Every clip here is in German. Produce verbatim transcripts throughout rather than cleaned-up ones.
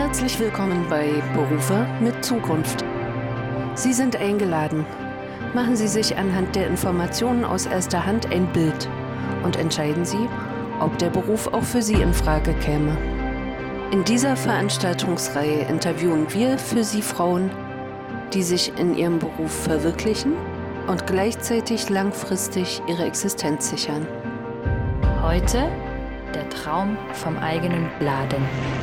Herzlich willkommen bei Berufe mit Zukunft. Sie sind eingeladen. Machen Sie sich anhand der Informationen aus erster Hand ein Bild und entscheiden Sie, ob der Beruf auch für Sie in Frage käme. In dieser Veranstaltungsreihe interviewen wir für Sie Frauen, die sich in ihrem Beruf verwirklichen und gleichzeitig langfristig ihre Existenz sichern. Heute der Traum vom eigenen Laden.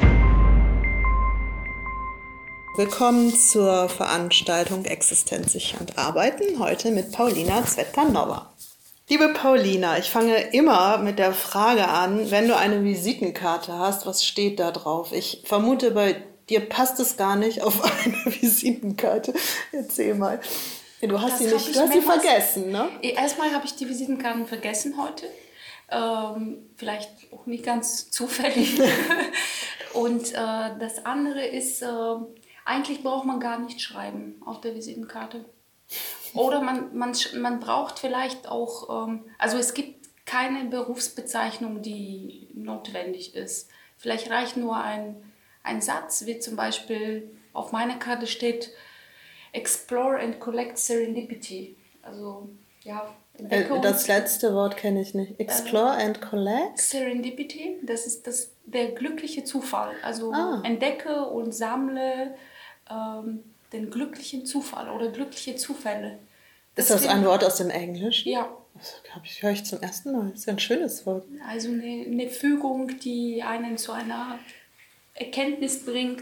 Willkommen zur Veranstaltung Existenzsichernd Arbeiten, heute mit Paulina Tsvetanova. Liebe Paulina, ich fange immer mit der Frage an, wenn du eine Visitenkarte hast, was steht da drauf? Ich vermute, bei dir passt es gar nicht auf eine Visitenkarte. Erzähl mal. Du hast Das sie nicht, du hast sie vergessen, ne? Erstmal habe ich die Visitenkarten vergessen heute. Ähm, vielleicht auch nicht ganz zufällig. Und äh, das andere ist, äh, eigentlich braucht man gar nicht schreiben auf der Visitenkarte. Oder man, man, man braucht vielleicht auch, ähm, also es gibt keine Berufsbezeichnung, die notwendig ist. Vielleicht reicht nur ein, ein Satz, wie zum Beispiel auf meiner Karte steht, Explore and Collect Serendipity. Also, ja. Das letzte Wort kenne ich nicht. Explore äh, and Collect? Serendipity, das ist das, der glückliche Zufall. Also ah. entdecke und sammle ähm, den glücklichen Zufall oder glückliche Zufälle. Das ist das ein Wort aus dem Englischen? Ja. Das höre ich zum ersten Mal. Das ist ein schönes Wort. Also eine, eine Fügung, die einen zu einer Erkenntnis bringt,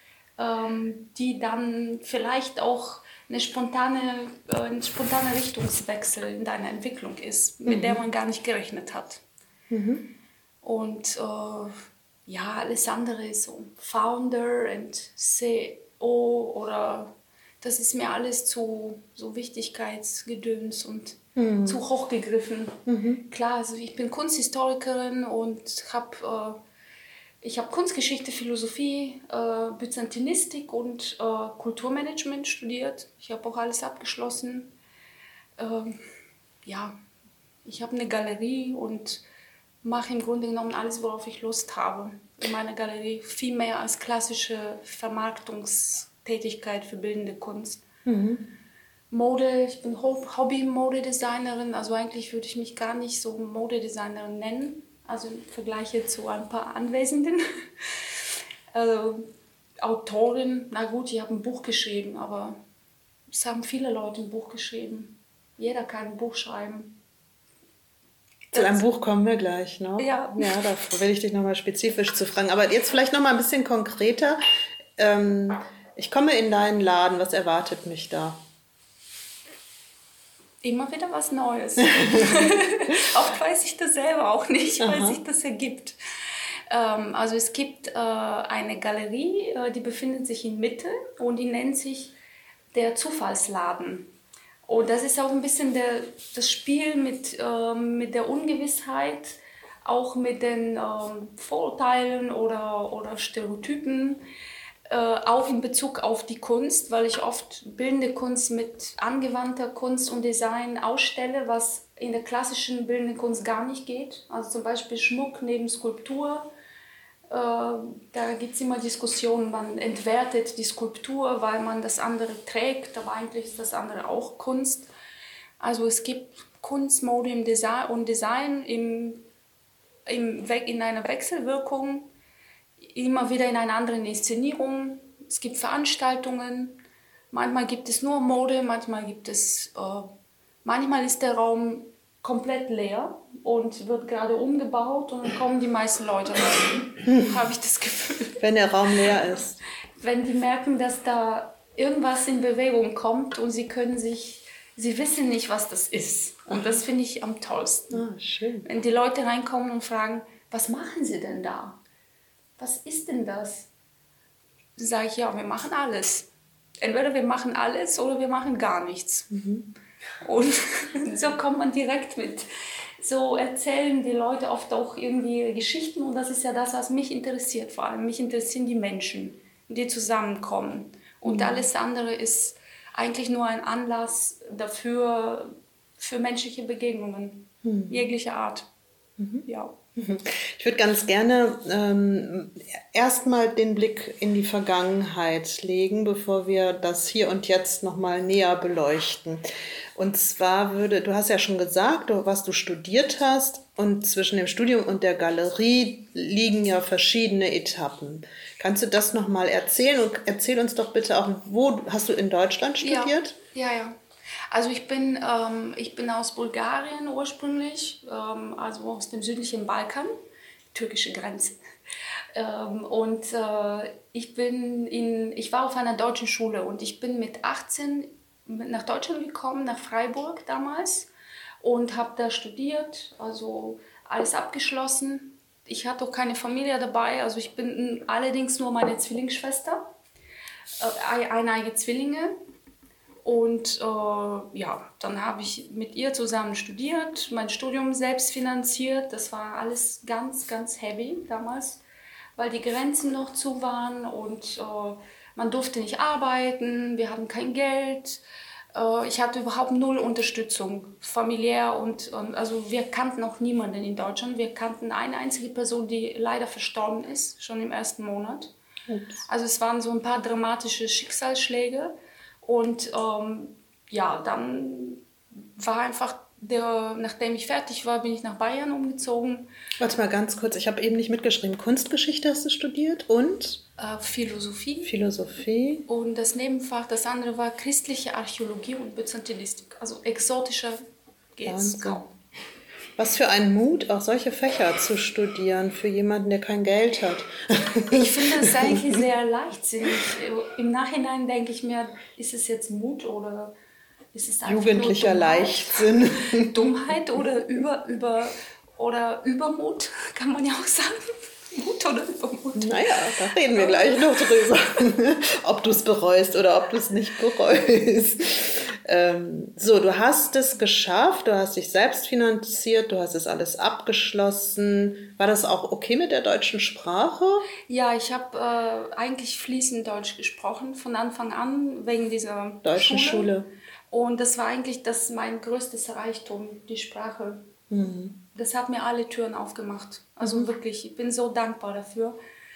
ähm, die dann vielleicht auch eine spontane, äh, ein spontaner Richtungswechsel in deiner Entwicklung ist, mit mhm. der man gar nicht gerechnet hat. Mhm. Und äh, ja, alles andere ist so Founder und C E O oder das ist mir alles zu so Wichtigkeitsgedöns und mhm. zu hochgegriffen. Mhm. Klar, also ich bin Kunsthistorikerin und habe äh, ich habe Kunstgeschichte, Philosophie, äh, Byzantinistik und äh, Kulturmanagement studiert. Ich habe auch alles abgeschlossen. Ähm, ja, ich habe eine Galerie und mache im Grunde genommen alles, worauf ich Lust habe. In meiner Galerie viel mehr als klassische Vermarktungstätigkeit für bildende Kunst. Mhm. Mode, ich bin Hobby-Modedesignerin, also eigentlich würde ich mich gar nicht so Modedesignerin nennen. Also im Vergleich zu ein paar Anwesenden. Also, Autorin, na gut, ich habe ein Buch geschrieben, aber es haben viele Leute ein Buch geschrieben. Jeder kann ein Buch schreiben. Zu einem Buch kommen wir gleich, ne? Ja. Ja, davor will ich dich nochmal spezifisch zu fragen. Aber jetzt vielleicht nochmal ein bisschen konkreter. Ähm, ich komme in deinen Laden, was erwartet mich da? Immer wieder was Neues. Oft weiß ich das selber auch nicht, weil sich das ergibt. Ähm, also es gibt äh, eine Galerie, äh, die befindet sich in Mitte und die nennt sich der Zufallsladen. Und das ist auch ein bisschen der, das Spiel mit, äh, mit der Ungewissheit, auch mit den äh, Vorurteilen oder, oder Stereotypen. Auch in Bezug auf die Kunst, weil ich oft bildende Kunst mit angewandter Kunst und Design ausstelle, was in der klassischen bildenden Kunst gar nicht geht. Also zum Beispiel Schmuck neben Skulptur. Äh, da gibt es immer Diskussionen, man entwertet die Skulptur, weil man das andere trägt, aber eigentlich ist das andere auch Kunst. Also es gibt Kunst, Mode im Design und Design im, im, in einer Wechselwirkung. Immer wieder in einer anderen Inszenierung. Es gibt Veranstaltungen. Manchmal gibt es nur Mode, manchmal gibt es, äh, manchmal ist der Raum komplett leer und wird gerade umgebaut und dann kommen die meisten Leute rein. Habe ich das Gefühl. Wenn der Raum leer ist. Wenn die merken, dass da irgendwas in Bewegung kommt und sie können sich, sie wissen nicht, was das ist. Und das finde ich am tollsten. Ah, schön. Wenn die Leute reinkommen und fragen, was machen sie denn da? Was ist denn das? Dann sage ich, ja, wir machen alles. Entweder wir machen alles oder wir machen gar nichts. Mhm. Und so kommt man direkt mit. So erzählen die Leute oft auch irgendwie Geschichten und das ist ja das, was mich interessiert. Vor allem mich interessieren die Menschen, die zusammenkommen. Und mhm. alles andere ist eigentlich nur ein Anlass dafür, für menschliche Begegnungen, mhm. jeglicher Art. Mhm. Ja. Ich würde ganz gerne ähm, erstmal den Blick in die Vergangenheit legen, bevor wir das Hier und Jetzt nochmal näher beleuchten. Und zwar würde, du hast ja schon gesagt, was du studiert hast, und zwischen dem Studium und der Galerie liegen ja verschiedene Etappen. Kannst du das nochmal erzählen? Und erzähl uns doch bitte auch, wo hast du in Deutschland studiert? Ja, ja, ja. Also ich bin, ähm, ich bin aus Bulgarien ursprünglich, ähm, also aus dem südlichen Balkan, türkische Grenze. Ähm, und äh, ich, bin in, ich war auf einer deutschen Schule und ich bin mit achtzehn nach Deutschland gekommen, nach Freiburg damals, und habe da studiert, also alles abgeschlossen. Ich hatte auch keine Familie dabei, also ich bin allerdings nur meine Zwillingsschwester, äh, eineige Zwillinge. Und äh, ja, dann habe ich mit ihr zusammen studiert, mein Studium selbst finanziert. Das war alles ganz, ganz heavy damals, weil die Grenzen noch zu waren und äh, man durfte nicht arbeiten, wir hatten kein Geld. Äh, ich hatte überhaupt null Unterstützung, familiär. Und, und also wir kannten auch niemanden in Deutschland. Wir kannten eine einzige Person, die leider verstorben ist, schon im ersten Monat. Ups. Also es waren so ein paar dramatische Schicksalsschläge. Und ähm, ja, dann war einfach, der, nachdem ich fertig war, bin ich nach Bayern umgezogen. Warte mal ganz kurz, ich habe eben nicht mitgeschrieben. Kunstgeschichte hast du studiert und? Äh, Philosophie. Philosophie. Und das Nebenfach, das andere war christliche Archäologie und Byzantinistik. Also exotischer geht's kaum. Was für ein Mut, auch solche Fächer zu studieren für jemanden, der kein Geld hat. Ich finde es eigentlich sehr leichtsinnig. Im Nachhinein denke ich mir, ist es jetzt Mut oder ist es einfach jugendlicher nur Dummheit? Leichtsinn? Dummheit oder, über, über, oder Übermut, kann man ja auch sagen. Mut oder Übermut? Naja, da reden wir gleich noch drüber. Ob du es bereust oder ob du es nicht bereust. Ähm, so, du hast es geschafft, du hast dich selbst finanziert, du hast es alles abgeschlossen. War das auch okay mit der deutschen Sprache? Ja, ich habe äh, eigentlich fließend Deutsch gesprochen von Anfang an, wegen dieser deutschen Schule. Schule. Und das war eigentlich das mein größtes Reichtum, die Sprache. Mhm. Das hat mir alle Türen aufgemacht. Also mhm. wirklich, ich bin so dankbar dafür.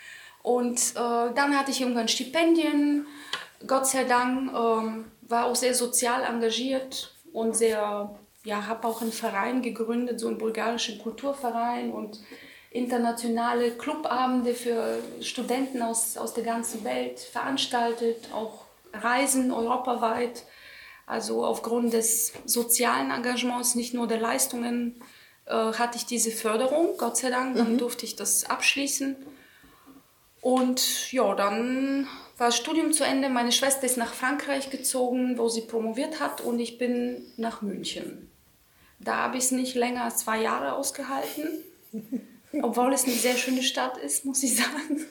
Und äh, dann hatte ich irgendwann Stipendien. Gott sei Dank ähm, war auch sehr sozial engagiert und sehr, ja, habe auch einen Verein gegründet, so einen bulgarischen Kulturverein und internationale Clubabende für Studenten aus, aus der ganzen Welt veranstaltet, auch Reisen europaweit. Also aufgrund des sozialen Engagements, nicht nur der Leistungen, äh, hatte ich diese Förderung, Gott sei Dank. Dann mhm. durfte ich das abschließen. Und ja, dann war das Studium zu Ende. Meine Schwester ist nach Frankreich gezogen, wo sie promoviert hat, und ich bin nach München. Da habe ich es nicht länger als zwei Jahre ausgehalten, obwohl es eine sehr schöne Stadt ist, muss ich sagen.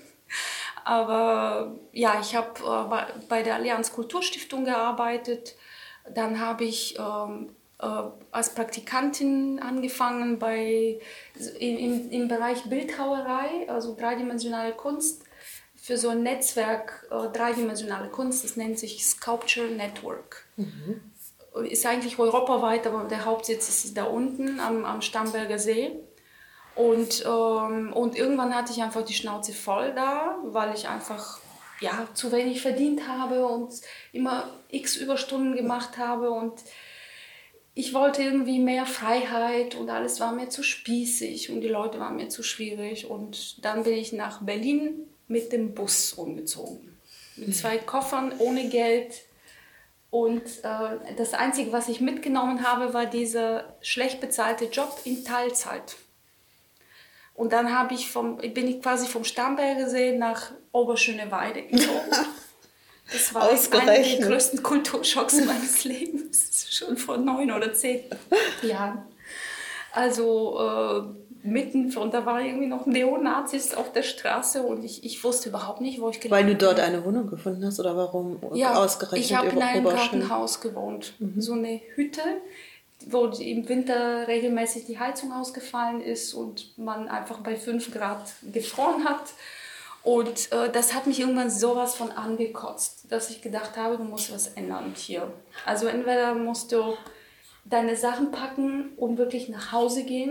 Aber ja, ich habe äh, bei der Allianz Kulturstiftung gearbeitet. Dann habe ich ähm, äh, als Praktikantin angefangen bei, im, im Bereich Bildhauerei, also dreidimensionale Kunst, für so ein Netzwerk äh, dreidimensionale Kunst, das nennt sich Sculpture Network. Mhm. Ist eigentlich europaweit, aber der Hauptsitz ist da unten am, am Starnberger See. Und, ähm, und irgendwann hatte ich einfach die Schnauze voll da, weil ich einfach ja, zu wenig verdient habe und immer x Überstunden gemacht habe. Und ich wollte irgendwie mehr Freiheit und alles war mir zu spießig und die Leute waren mir zu schwierig. Und dann bin ich nach Berlin mit dem Bus umgezogen. Mit zwei Koffern, ohne Geld. Und äh, das Einzige, was ich mitgenommen habe, war dieser schlecht bezahlte Job in Teilzeit. Und dann habe ich vom, bin ich quasi vom Starnberger See nach Oberschöneweide gezogen. Das war einer der größten Kulturschocks meines Lebens, schon vor neun oder zehn Jahren. Also äh, mitten, und da waren irgendwie noch Neonazis auf der Straße und ich, ich wusste überhaupt nicht, wo ich gelandet bin. Weil du dort eine Wohnung gefunden hast oder warum ja, ausgerechnet? Ich habe in einem Gartenhaus gewohnt, mhm. so eine Hütte, wo im Winter regelmäßig die Heizung ausgefallen ist und man einfach bei fünf Grad gefroren hat. Und äh, das hat mich irgendwann sowas von angekotzt, dass ich gedacht habe, du musst was ändern hier. Also entweder musst du deine Sachen packen und wirklich nach Hause gehen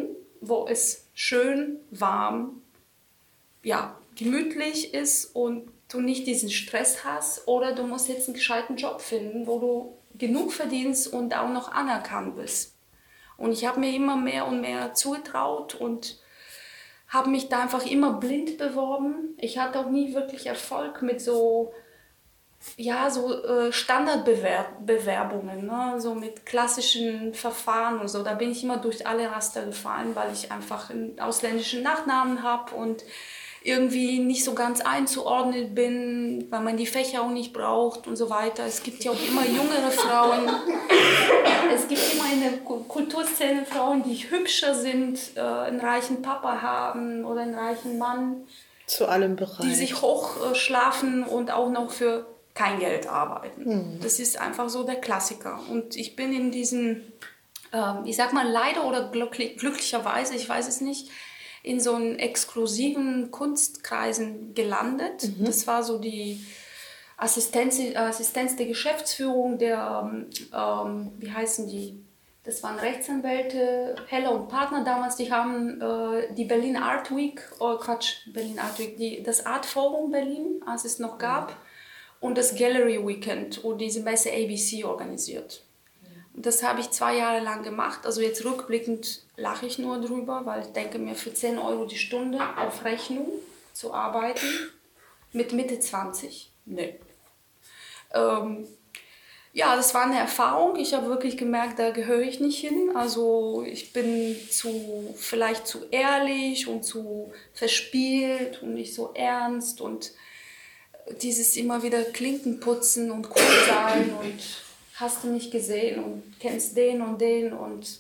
wo es schön, warm, ja, gemütlich ist und du nicht diesen Stress hast, oder du musst jetzt einen gescheiten Job finden, wo du genug verdienst und auch noch anerkannt bist. Und ich habe mir immer mehr und mehr zugetraut und habe mich da einfach immer blind beworben. Ich hatte auch nie wirklich Erfolg mit so, ja, so äh, Standardbewerbungen, ne? So mit klassischen Verfahren und so. Da bin ich immer durch alle Raster gefallen, weil ich einfach einen ausländischen Nachnamen habe und irgendwie nicht so ganz einzuordnen bin, weil man die Fächer auch nicht braucht und so weiter. Es gibt ja auch immer jüngere Frauen. Es gibt immer in der Kulturszene Frauen, die hübscher sind, äh, einen reichen Papa haben oder einen reichen Mann. Zu allem bereit. Die sich hochschlafen und auch noch für kein Geld arbeiten. Hm. Das ist einfach so der Klassiker. Und ich bin in diesen, äh, ich sag mal leider oder glücklich, glücklicherweise, ich weiß es nicht, in so einen exklusiven Kunstkreisen gelandet. Mhm. Das war so die Assistenz, Assistenz der Geschäftsführung der, ähm, wie heißen die? Das waren Rechtsanwälte, Heller und Partner damals, die haben äh, die Berlin Art Week, oh Quatsch, Berlin Art Week, die, das Art Forum Berlin, als es noch gab, mhm. und das Gallery Weekend und diese Messe A B C organisiert. Das habe ich zwei Jahre lang gemacht. Also jetzt rückblickend lache ich nur drüber, weil ich denke mir, für zehn Euro die Stunde auf Rechnung zu arbeiten, mit Mitte zwanzig, nee. Ähm, ja, das war eine Erfahrung. Ich habe wirklich gemerkt, da gehöre ich nicht hin. Also ich bin zu, vielleicht zu ehrlich und zu verspielt und nicht so ernst. Und dieses immer wieder Klinken putzen und cool sein und hast du nicht gesehen und kennst den und den und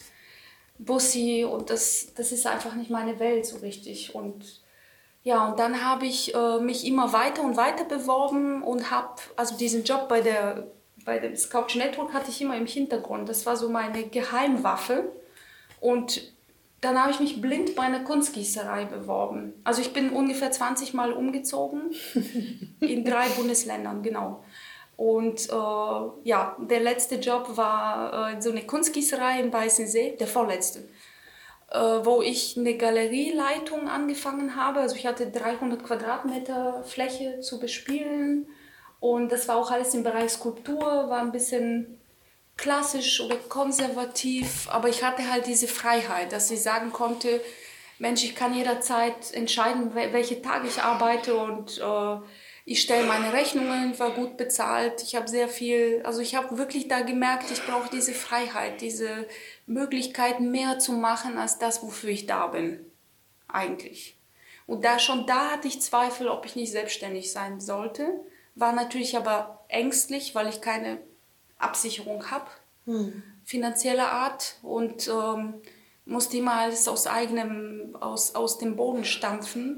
Bussi, und das, das ist einfach nicht meine Welt so richtig. Und ja, und dann habe ich äh, mich immer weiter und weiter beworben und habe, also diesen Job bei der, bei dem Sculpture Network hatte ich immer im Hintergrund. Das war so meine Geheimwaffe. Und dann habe ich mich blind bei einer Kunstgießerei beworben. Also ich bin ungefähr zwanzig Mal umgezogen in drei Bundesländern, genau. Und äh, ja, der letzte Job war äh, so eine Kunstgießerei im Weißensee, der vorletzte, äh, wo ich eine Galerieleitung angefangen habe. Also ich hatte dreihundert Quadratmeter Fläche zu bespielen und das war auch alles im Bereich Skulptur, war ein bisschen klassisch oder konservativ, aber ich hatte halt diese Freiheit, dass ich sagen konnte, Mensch, ich kann jederzeit entscheiden, welche Tage ich arbeite, und äh, ich stelle meine Rechnungen, war gut bezahlt. Ich habe sehr viel, also ich habe wirklich da gemerkt, ich brauche diese Freiheit, diese Möglichkeit, mehr zu machen als das, wofür ich da bin, eigentlich. Und da schon da hatte ich Zweifel, ob ich nicht selbstständig sein sollte. War natürlich aber ängstlich, weil ich keine Absicherung habe, hm. finanzieller Art, und ähm, musste immer alles aus eigenem, aus, aus dem Boden stampfen.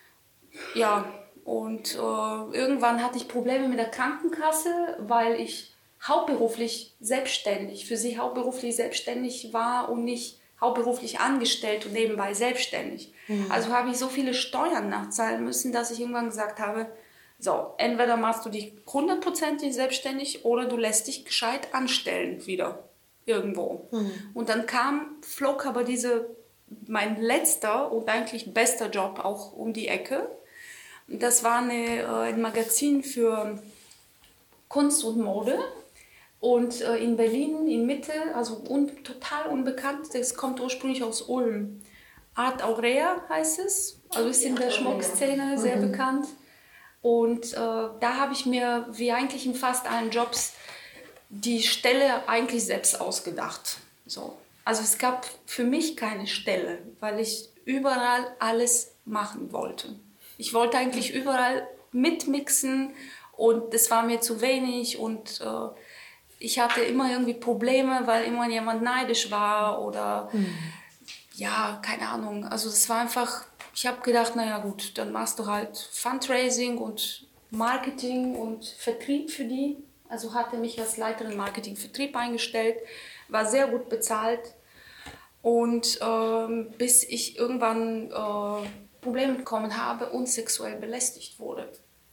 Ja. Und äh, irgendwann hatte ich Probleme mit der Krankenkasse, weil ich hauptberuflich selbstständig, für sie hauptberuflich selbstständig war und nicht hauptberuflich angestellt und nebenbei selbstständig. Mhm. Also habe ich so viele Steuern nachzahlen müssen, dass ich irgendwann gesagt habe, so, entweder machst du dich hundertprozentig selbstständig oder du lässt dich gescheit anstellen wieder irgendwo. Mhm. Und dann kam, flog aber diese, mein letzter und eigentlich bester Job auch um die Ecke. Das war eine, äh, ein Magazin für Kunst und Mode, und äh, in Berlin, in Mitte, also un, total unbekannt, das kommt ursprünglich aus Ulm. Art Aurea heißt es, also ist in der Schmuckszene sehr mhm. bekannt. Und äh, da habe ich mir, wie eigentlich in fast allen Jobs, die Stelle eigentlich selbst ausgedacht. So. Also es gab für mich keine Stelle, weil ich überall alles machen wollte. Ich wollte eigentlich überall mitmixen und das war mir zu wenig, und äh, ich hatte immer irgendwie Probleme, weil immer jemand neidisch war oder mhm. ja, keine Ahnung. Also das war einfach, ich habe gedacht, naja gut, dann machst du halt Fundraising und Marketing und Vertrieb für die. Also hatte mich als Leiterin Marketing-Vertrieb eingestellt, war sehr gut bezahlt, und ähm, bis ich irgendwann äh, Probleme bekommen habe und sexuell belästigt wurde.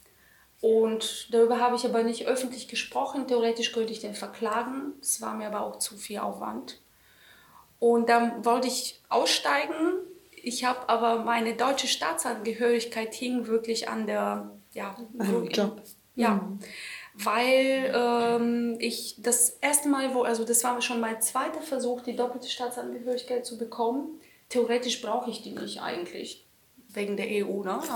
Und darüber habe ich aber nicht öffentlich gesprochen. Theoretisch könnte ich den verklagen. Das war mir aber auch zu viel Aufwand. Und dann wollte ich aussteigen. Ich habe aber meine deutsche Staatsangehörigkeit hing wirklich an der, ja, Ein Job. Ja, Mhm. weil ähm, ich das erste Mal, wo, also das war schon mein zweiter Versuch, die doppelte Staatsangehörigkeit zu bekommen. Theoretisch brauche ich die nicht eigentlich, wegen der E U, ne?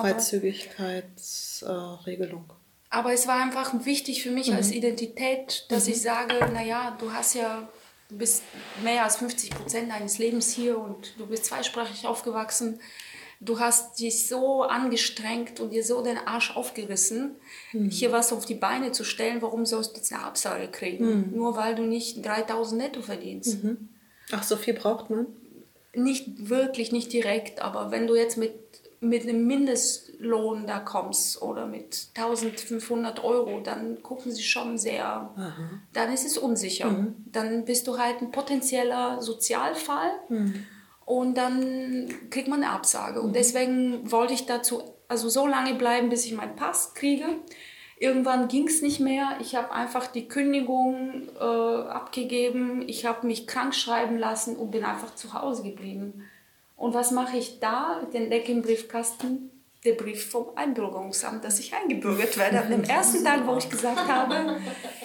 Freizügigkeitsregelung. Äh, aber es war einfach wichtig für mich mhm. als Identität, dass mhm. ich sage, naja, du hast ja, du bist mehr als fünfzig Prozent deines Lebens hier und du bist zweisprachig aufgewachsen. Du hast dich so angestrengt und dir so den Arsch aufgerissen, mhm. hier was auf die Beine zu stellen. Warum sollst du jetzt eine Absage kriegen? Mhm. Nur weil du nicht dreitausend netto verdienst. Mhm. Ach, so viel braucht man? Nicht wirklich, nicht direkt. Aber wenn du jetzt mit, mit einem Mindestlohn da kommst oder mit eintausendfünfhundert Euro, dann gucken sie schon sehr, aha. Dann ist es unsicher. Mhm. Dann bist du halt ein potenzieller Sozialfall. Mhm. Und dann kriegt man eine Absage. Und deswegen wollte ich dazu also so lange bleiben, bis ich meinen Pass kriege. Irgendwann ging es nicht mehr. Ich habe einfach die Kündigung äh, abgegeben. Ich habe mich krank schreiben lassen und bin einfach zu Hause geblieben. Und was mache ich da? Ich entdecke im Briefkasten der Brief vom Einbürgerungsamt, dass ich eingebürgert werde. Am ersten Tag, wo ich gesagt habe,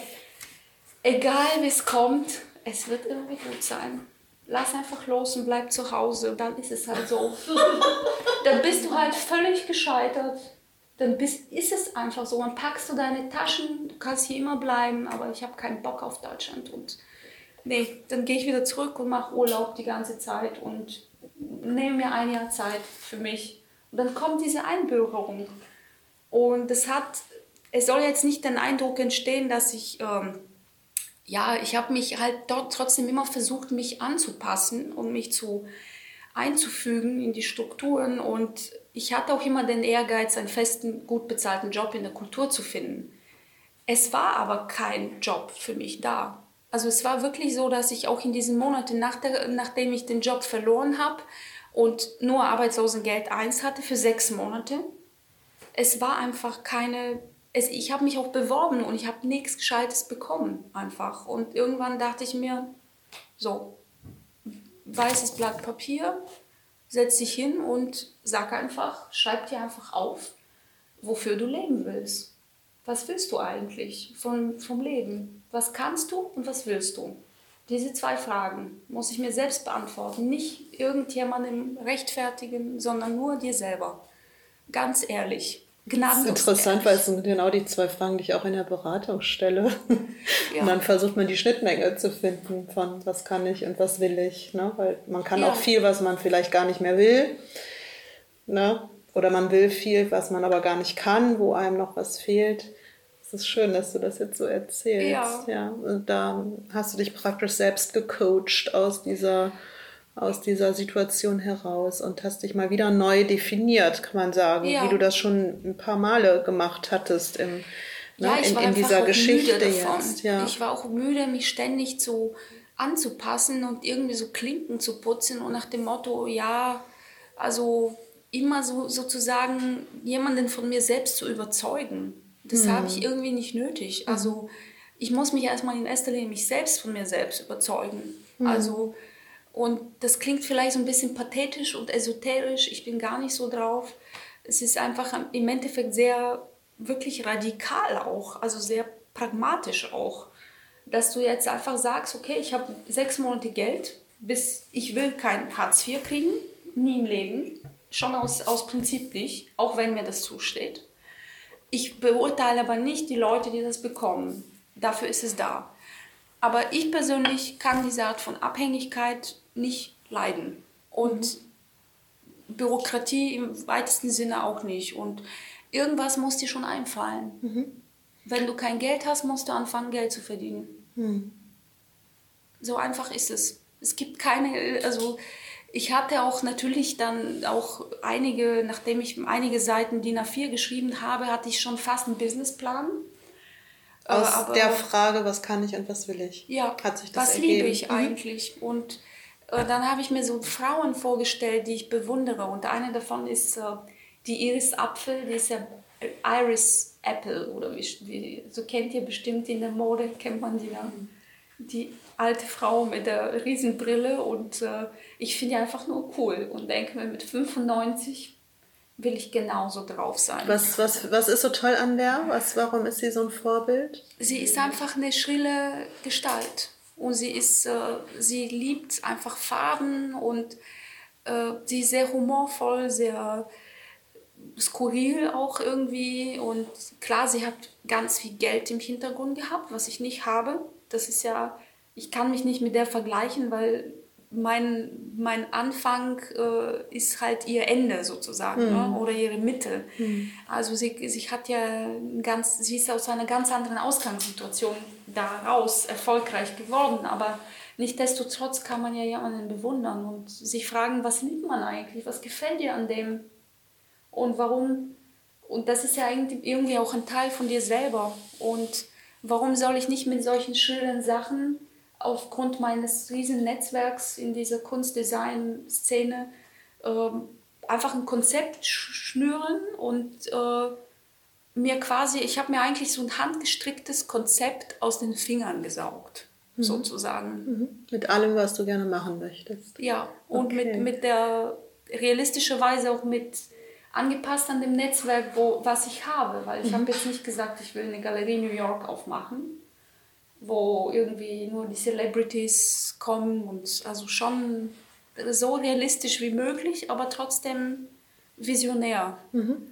egal wie es kommt, es wird irgendwie gut sein. Lass einfach los und bleib zu Hause. Und dann ist es halt so. Dann bist du halt völlig gescheitert. Dann bist, ist es einfach so. Dann packst du deine Taschen, du kannst hier immer bleiben, aber ich habe keinen Bock auf Deutschland. Und nee, dann gehe ich wieder zurück und mache Urlaub die ganze Zeit und nehme mir ein Jahr Zeit für mich. Und dann kommt diese Einbürgerung. Und es hat, es soll jetzt nicht den Eindruck entstehen, dass ich... Ähm, Ja, ich habe mich halt dort trotzdem immer versucht, mich anzupassen und mich zu einzufügen in die Strukturen. Und ich hatte auch immer den Ehrgeiz, einen festen, gut bezahlten Job in der Kultur zu finden. Es war aber kein Job für mich da. Also es war wirklich so, dass ich auch in diesen Monaten, nach der, nachdem ich den Job verloren habe und nur Arbeitslosengeld eins hatte für sechs Monate, es war einfach keine... Es, ich habe mich auch beworben und ich habe nichts Gescheites bekommen einfach. Und irgendwann dachte ich mir, so, weißes Blatt Papier, setz dich hin und sag einfach, schreib dir einfach auf, wofür du leben willst. Was willst du eigentlich vom, vom Leben? Was kannst du und was willst du? Diese zwei Fragen muss ich mir selbst beantworten. Nicht irgendjemandem rechtfertigen, sondern nur dir selber. Ganz ehrlich. Das ist interessant, weil es sind genau die zwei Fragen, die ich auch in der Beratung stelle. Ja. Und dann versucht man die Schnittmenge zu finden von was kann ich und was will ich. Ne? Weil man kann ja auch viel, was man vielleicht gar nicht mehr will. Ne? Oder man will viel, was man aber gar nicht kann, wo einem noch was fehlt. Es ist schön, dass du das jetzt so erzählst. Ja. Ja. Und da hast du dich praktisch selbst gecoacht aus dieser... aus dieser Situation heraus und hast dich mal wieder neu definiert, kann man sagen, ja. Wie du das schon ein paar Male gemacht hattest im, ja, ne, ich in, war in dieser Geschichte müde davon. jetzt. Ja. Ich war auch müde, mich ständig zu anzupassen und irgendwie so Klinken zu putzen und nach dem Motto, ja, also immer so sozusagen jemanden von mir selbst zu überzeugen. Das hm. habe ich irgendwie nicht nötig. Also ich muss mich erstmal in erster Linie mich selbst von mir selbst überzeugen. Hm. Also und das klingt vielleicht so ein bisschen pathetisch und esoterisch. Ich bin gar nicht so drauf. Es ist einfach im Endeffekt sehr, wirklich radikal auch, also sehr pragmatisch auch. Dass du jetzt einfach sagst, okay, ich habe sechs Monate Geld, bis ich will kein Hartz vier kriegen, nie im Leben. Schon aus, aus Prinzip nicht, auch wenn mir das zusteht. Ich beurteile aber nicht die Leute, die das bekommen. Dafür ist es da. Aber ich persönlich kann diese Art von Abhängigkeit nicht leiden. Und mhm. Bürokratie im weitesten Sinne auch nicht. Und irgendwas muss dir schon einfallen. Mhm. Wenn du kein Geld hast, musst du anfangen, Geld zu verdienen. Mhm. So einfach ist es. Es gibt keine, also ich hatte auch natürlich dann auch einige, nachdem ich einige Seiten D I N A vier geschrieben habe, hatte ich schon fast einen Businessplan. Aus aber, der Frage, was kann ich und was will ich? Ja, hat sich das was ergeben. liebe ich mhm. eigentlich? Und äh, dann habe ich mir so Frauen vorgestellt, die ich bewundere. Und eine davon ist äh, die Iris Apfel, die ist ja Iris Apple, oder wie, wie, so kennt ihr bestimmt in der Mode, kennt man die dann. die alte Frau mit der Riesenbrille und äh, ich finde die einfach nur cool und denke mir, mit fünfundneunzig will ich genauso drauf sein. Was, was, was ist so toll an der? Was, warum ist sie so ein Vorbild? Sie ist einfach eine schrille Gestalt und sie, ist, äh, sie liebt einfach Farben und äh, sie ist sehr humorvoll, sehr skurril auch irgendwie und klar, sie hat ganz viel Geld im Hintergrund gehabt, was ich nicht habe. Das ist ja, ich kann mich nicht mit der vergleichen, weil mein, mein Anfang äh, ist halt ihr Ende sozusagen, mhm. ne? Oder ihre Mitte. Mhm. Also sie, sie hat ja ein ganz, sie ist aus einer ganz anderen Ausgangssituation daraus erfolgreich geworden, aber nichtsdestotrotz kann man ja jemanden bewundern und sich fragen, was liebt man eigentlich, was gefällt dir an dem und warum, und das ist ja irgendwie auch ein Teil von dir selber und warum soll ich nicht mit solchen schönen Sachen aufgrund meines riesen Netzwerks in dieser Kunstdesign-Szene äh, einfach ein Konzept schnüren und äh, mir quasi, ich habe mir eigentlich so ein handgestricktes Konzept aus den Fingern gesaugt, mhm. sozusagen. Mhm. Mit allem, was du gerne machen möchtest. Ja, und okay. mit, mit der, realistischerweise auch mit angepasst an dem Netzwerk, wo, was ich habe, weil ich mhm. habe jetzt nicht gesagt, ich will eine Galerie New York aufmachen, wo irgendwie nur die Celebrities kommen und also schon so realistisch wie möglich, aber trotzdem visionär. Mhm.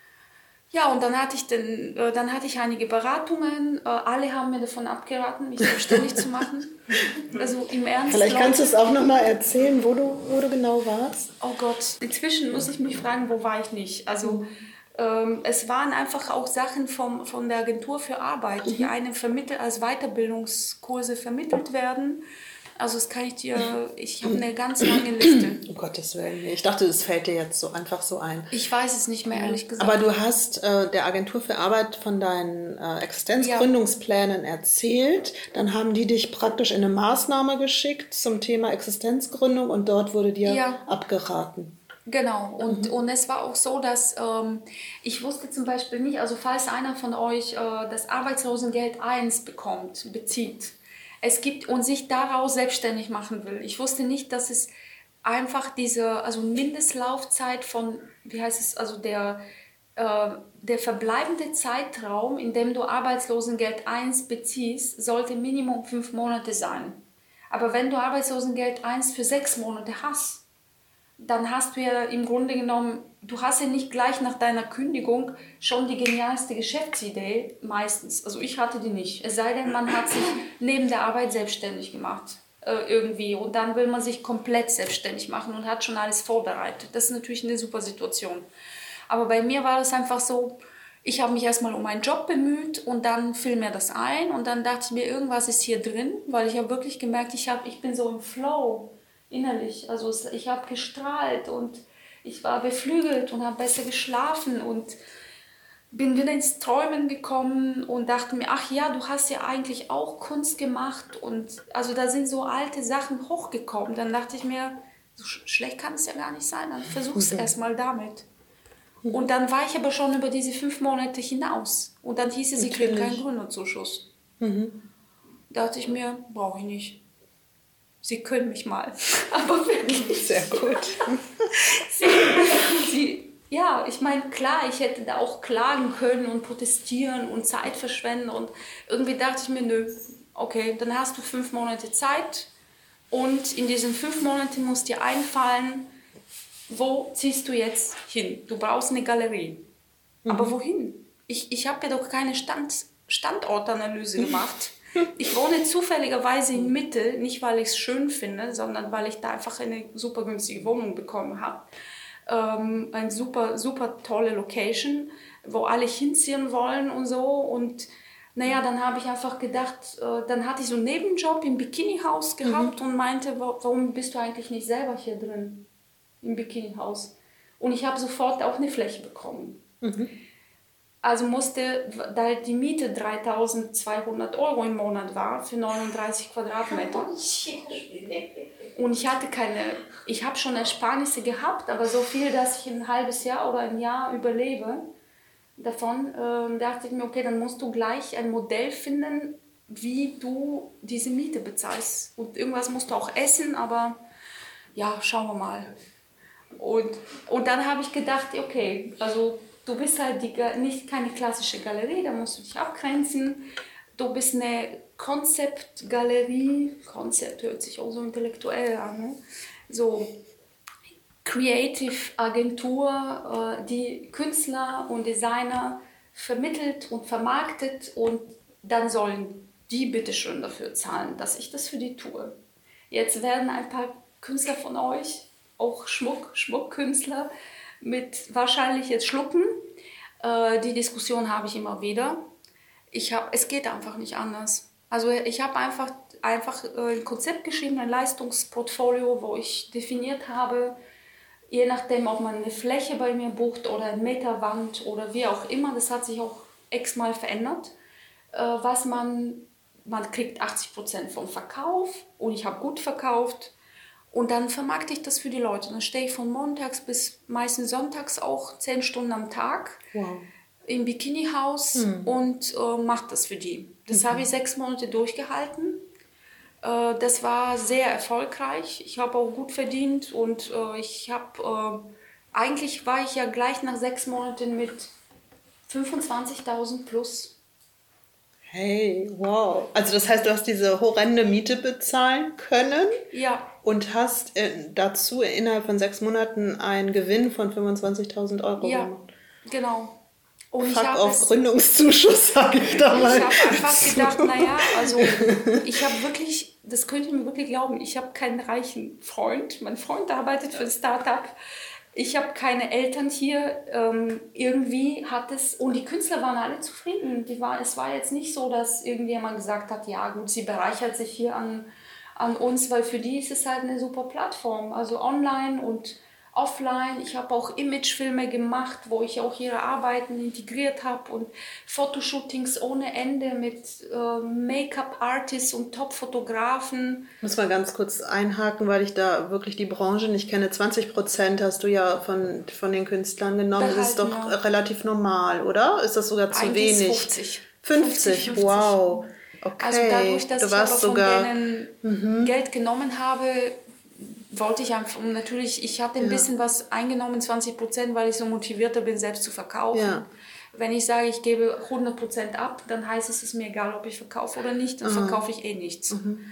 Ja, und dann hatte ich, den, äh, dann hatte ich einige Beratungen. Äh, alle haben mir davon abgeraten, mich selbstständig zu machen. Also im Ernst. Vielleicht kannst du es auch nochmal erzählen, wo du, wo du genau warst. Oh Gott, inzwischen muss ich mich fragen, wo war ich nicht. Also ähm, es waren einfach auch Sachen vom, von der Agentur für Arbeit, die einem vermittelt, als Weiterbildungskurse vermittelt werden. Also das kann ich dir, ich habe eine ganz lange Liste. Um Gottes Willen, ich dachte, es fällt dir jetzt so einfach so ein. Ich weiß es nicht mehr, ehrlich gesagt. Aber du hast äh, der Agentur für Arbeit von deinen äh, Existenzgründungsplänen ja. erzählt. Dann haben die dich praktisch in eine Maßnahme geschickt zum Thema Existenzgründung und dort wurde dir ja. abgeraten. Genau, und, mhm. und es war auch so, dass ähm, ich wusste zum Beispiel nicht, also falls einer von euch äh, das Arbeitslosengeld eins bekommt, bezieht, es gibt und sich daraus selbstständig machen will. Ich wusste nicht, dass es einfach diese, also Mindestlaufzeit von, wie heißt es, also der, äh, der verbleibende Zeitraum, in dem du Arbeitslosengeld eins beziehst, sollte Minimum fünf Monate sein. Aber wenn du Arbeitslosengeld eins für sechs Monate hast, dann hast du ja im Grunde genommen, du hast ja nicht gleich nach deiner Kündigung schon die genialste Geschäftsidee, meistens. Also ich hatte die nicht. Es sei denn, man hat sich neben der Arbeit selbstständig gemacht, äh, irgendwie. Und dann will man sich komplett selbstständig machen und hat schon alles vorbereitet. Das ist natürlich eine super Situation. Aber bei mir war das einfach so, ich habe mich erstmal um meinen Job bemüht und dann fiel mir das ein. Und dann dachte ich mir, irgendwas ist hier drin, weil ich habe wirklich gemerkt, ich, hab, ich bin so im Flow. Innerlich, also ich habe gestrahlt und ich war beflügelt und habe besser geschlafen und bin wieder ins Träumen gekommen und dachte mir, ach ja, du hast ja eigentlich auch Kunst gemacht und also da sind so alte Sachen hochgekommen. Dann dachte ich mir, so schlecht kann es ja gar nicht sein, dann versuch's mhm. erst mal damit. Mhm. Und dann war ich aber schon über diese fünf Monate hinaus und dann hieß es, sie kriegen keinen Gründerzuschuss. Mhm. Da dachte ich mir, brauche ich nicht. Sie können mich mal, aber wirklich. Sehr gut. sie, sie, ja, ich meine, klar, ich hätte da auch klagen können und protestieren und Zeit verschwenden und irgendwie dachte ich mir, nö, okay, dann hast du fünf Monate Zeit und in diesen fünf Monaten muss dir einfallen, wo ziehst du jetzt hin? Du brauchst eine Galerie. Mhm. Aber wohin? Ich, ich habe ja doch keine Stand, Standortanalyse gemacht. Ich wohne zufälligerweise in Mitte, nicht weil ich es schön finde, sondern weil ich da einfach eine super günstige Wohnung bekommen habe. Ähm, eine super, super tolle Location, wo alle hinziehen wollen und so. Und naja, dann habe ich einfach gedacht, äh, dann hatte ich so einen Nebenjob im Bikini-Haus gehabt mhm. und meinte, warum bist du eigentlich nicht selber hier drin im Bikini-Haus? Und ich habe sofort auch eine Fläche bekommen. Mhm. Also musste, da die Miete dreitausendzweihundert Euro im Monat war, für neununddreißig Quadratmeter. Und ich hatte keine, ich habe schon Ersparnisse gehabt, aber so viel, dass ich ein halbes Jahr oder ein Jahr überlebe. Davon äh, dachte ich mir, okay, dann musst du gleich ein Modell finden, wie du diese Miete bezahlst. Und irgendwas musst du auch essen, aber ja, schauen wir mal. Und, und dann habe ich gedacht, okay, also du bist halt die, nicht keine klassische Galerie, da musst du dich abgrenzen. Du bist eine Konzeptgalerie, Konzept hört sich auch so intellektuell an, ne? So Creative Agentur, die Künstler und Designer vermittelt und vermarktet und dann sollen die bitteschön dafür zahlen, dass ich das für die tue. Jetzt werden ein paar Künstler von euch, auch Schmuck, Schmuckkünstler, mit wahrscheinlich jetzt schlucken. Äh, die Diskussion habe ich immer wieder. Ich hab, es geht einfach nicht anders. Also ich habe einfach, einfach ein Konzept geschrieben, ein Leistungsportfolio, wo ich definiert habe, je nachdem, ob man eine Fläche bei mir bucht oder eine Meterwand oder wie auch immer, das hat sich auch x-mal verändert, äh, was man, man kriegt achtzig Prozent vom Verkauf und ich habe gut verkauft und dann vermarkte ich das für die Leute. Dann stehe ich von montags bis meistens sonntags auch zehn Stunden am Tag wow. im Bikini-Haus hm. und äh, mache das für die. Das mhm. habe ich sechs Monate durchgehalten. Das war sehr erfolgreich. Ich habe auch gut verdient und äh, ich habe, äh, eigentlich war ich ja gleich nach sechs Monaten mit fünfundzwanzigtausend plus. Hey, wow. Also das heißt, du hast diese horrende Miete bezahlen können? Ja. Und hast äh, dazu innerhalb von sechs Monaten einen Gewinn von fünfundzwanzigtausend Euro ja, gemacht? Ja, genau. Und Fuck ich auf es, Gründungszuschuss, sage ich da mal. Ich habe einfach gedacht, naja, also ich habe wirklich, das könnt ihr mir wirklich glauben, ich habe keinen reichen Freund. Mein Freund arbeitet für ein Startup. Ich habe keine Eltern hier. Ähm, irgendwie hat es, und die Künstler waren alle zufrieden. Die war, es war jetzt nicht so, dass irgendjemand gesagt hat, ja gut, sie bereichert sich hier an, an uns, weil für die ist es halt eine super Plattform. Also online und offline. Ich habe auch Imagefilme gemacht, wo ich auch ihre Arbeiten integriert habe und Fotoshootings ohne Ende mit äh, Make-up-Artists und Top-Fotografen. Ich muss mal ganz kurz einhaken, weil ich da wirklich die Branche nicht kenne. zwanzig Prozent hast du ja von, von den Künstlern genommen. Behalten, das ist doch ja. relativ normal, oder? Ist das sogar zu Eigentlich wenig? fünfzig. fünfzig, fünfzig, wow. Okay. Also dadurch, dass du ich aber von sogar, denen mhm. Geld genommen habe, wollte ich einfach, natürlich, ich hatte ein ja. bisschen was eingenommen, zwanzig Prozent, weil ich so motivierter bin, selbst zu verkaufen. Ja. Wenn ich sage, ich gebe hundert Prozent ab, dann heißt es, es ist mir egal, ob ich verkaufe oder nicht, dann mhm. verkaufe ich eh nichts. Mhm.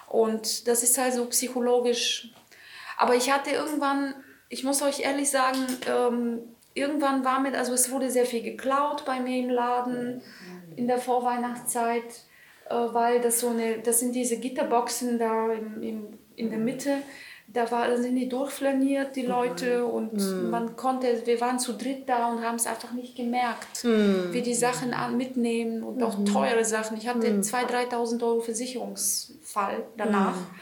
Und das ist halt so psychologisch. Aber ich hatte irgendwann, ich muss euch ehrlich sagen, ähm, irgendwann war mir, also es wurde sehr viel geklaut bei mir im Laden in der Vorweihnachtszeit, äh, weil das so eine, das sind diese Gitterboxen da im, im, in der Mitte. Da, war, da sind die durchflaniert, die Leute, und mm. man konnte, wir waren zu dritt da und haben es einfach nicht gemerkt, mm. wie die Sachen an, mitnehmen und mm. auch teure Sachen. Ich hatte mm. zweitausend, dreitausend Euro Versicherungsfall danach. Mm.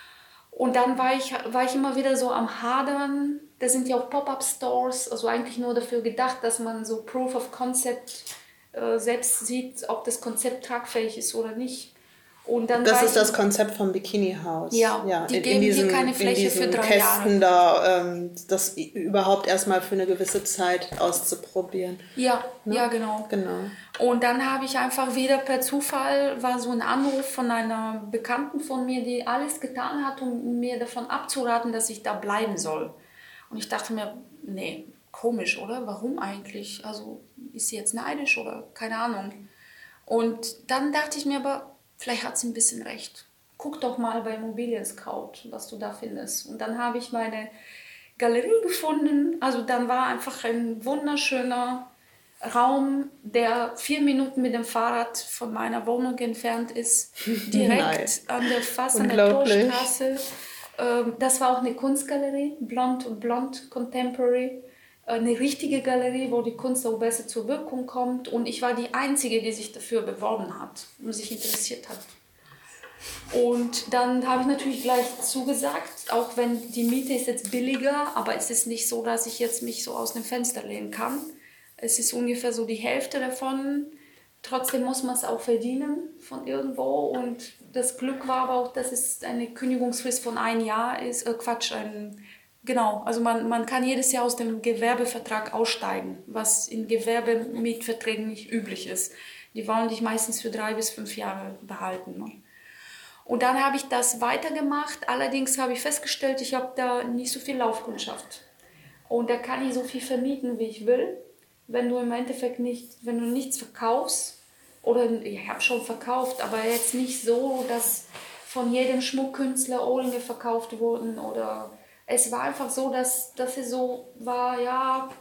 Und dann war ich, war ich immer wieder so am Hadern. Da sind ja auch Pop-Up-Stores, also eigentlich nur dafür gedacht, dass man so Proof of Concept äh, selbst sieht, ob das Konzept tragfähig ist oder nicht. Und dann das ist das Konzept vom Bikini-Haus. Ja, ja, die in, geben in diesen, dir keine Fläche für drei Kästen Jahre. Da, ähm, das überhaupt erstmal für eine gewisse Zeit auszuprobieren. Ja, ne? Ja, genau. genau. Und dann habe ich einfach wieder per Zufall, war so ein Anruf von einer Bekannten von mir, die alles getan hat, um mir davon abzuraten, dass ich da bleiben soll. Und ich dachte mir, nee, komisch, oder? Warum eigentlich? Also ist sie jetzt neidisch oder keine Ahnung. Und dann dachte ich mir aber, vielleicht hat sie ein bisschen recht. Guck doch mal bei Immobilien Scout, was du da findest. Und dann habe ich meine Galerie gefunden. Also dann war einfach ein wunderschöner Raum, der vier Minuten mit dem Fahrrad von meiner Wohnung entfernt ist. Direkt an der, fast an der Torstraße. Das war auch eine Kunstgalerie, Blond und Blond Contemporary. Eine richtige Galerie, wo die Kunst auch besser zur Wirkung kommt. Und ich war die Einzige, die sich dafür beworben hat und sich interessiert hat. Und dann habe ich natürlich gleich zugesagt, auch wenn die Miete ist jetzt billiger, aber es ist nicht so, dass ich jetzt mich so aus dem Fenster lehnen kann. Es ist ungefähr so die Hälfte davon. Trotzdem muss man es auch verdienen von irgendwo. Und das Glück war aber auch, dass es eine Kündigungsfrist von ein Jahr ist. Äh, Quatsch, ein Genau, also man, man kann jedes Jahr aus dem Gewerbevertrag aussteigen, was in Gewerbemietverträgen nicht üblich ist. Die wollen dich meistens für drei bis fünf Jahre behalten. Ne? Und dann habe ich das weitergemacht. Allerdings habe ich festgestellt, ich habe da nicht so viel Laufkundschaft. Und da kann ich so viel vermieten, wie ich will. Wenn du im Endeffekt nicht, wenn du nichts verkaufst, oder ich habe schon verkauft, aber jetzt nicht so, dass von jedem Schmuckkünstler Ohrringe verkauft wurden. Oder es war einfach so, dass, dass es so war, ja,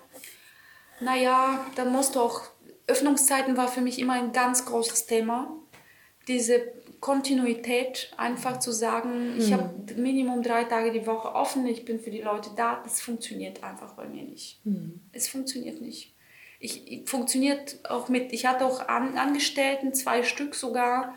naja, dann musst du auch, Öffnungszeiten war für mich immer ein ganz großes Thema. Diese Kontinuität, einfach zu sagen, ich habe Minimum drei Tage die Woche offen, ich bin für die Leute da, das funktioniert einfach bei mir nicht. Mhm. Es funktioniert nicht. Ich, ich funktioniert auch mit, ich hatte auch An, Angestellten, zwei Stück sogar.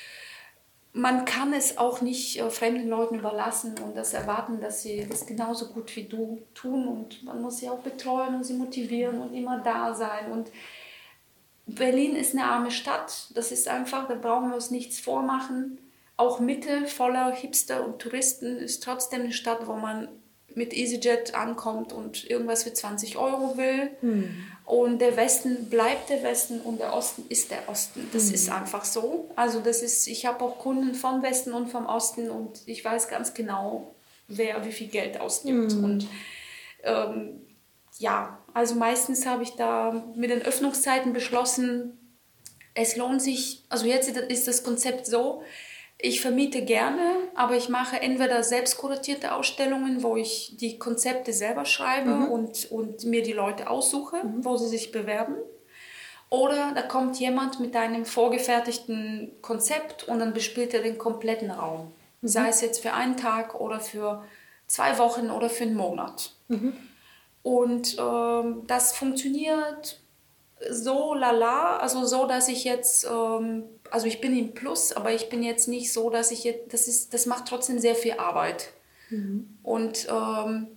Man kann es auch nicht äh, fremden Leuten überlassen und das erwarten, dass sie das genauso gut wie du tun und man muss sie auch betreuen und sie motivieren und immer da sein. Und Berlin ist eine arme Stadt, das ist einfach, da brauchen wir uns nichts vormachen. Auch Mitte voller Hipster und Touristen ist trotzdem eine Stadt, wo man mit EasyJet ankommt und irgendwas für zwanzig Euro will. Hm. Und der Westen bleibt der Westen und der Osten ist der Osten. Das hm. ist einfach so. Also das ist, ich habe auch Kunden vom Westen und vom Osten und ich weiß ganz genau, wer wie viel Geld ausgibt. Hm. Und ähm, ja, also meistens habe ich da mit den Öffnungszeiten beschlossen, es lohnt sich, also jetzt ist das Konzept so, ich vermiete gerne, aber ich mache entweder selbst kuratierte Ausstellungen, wo ich die Konzepte selber schreibe mhm. und, und mir die Leute aussuche, mhm. wo sie sich bewerben. Oder da kommt jemand mit einem vorgefertigten Konzept und dann bespielt er den kompletten Raum. Mhm. Sei es jetzt für einen Tag oder für zwei Wochen oder für einen Monat. Mhm. Und ähm, das funktioniert so lala, also so, dass ich jetzt, ähm, also ich bin im Plus, aber ich bin jetzt nicht so, dass ich jetzt, das ist, das macht trotzdem sehr viel Arbeit. Mhm. Und ähm,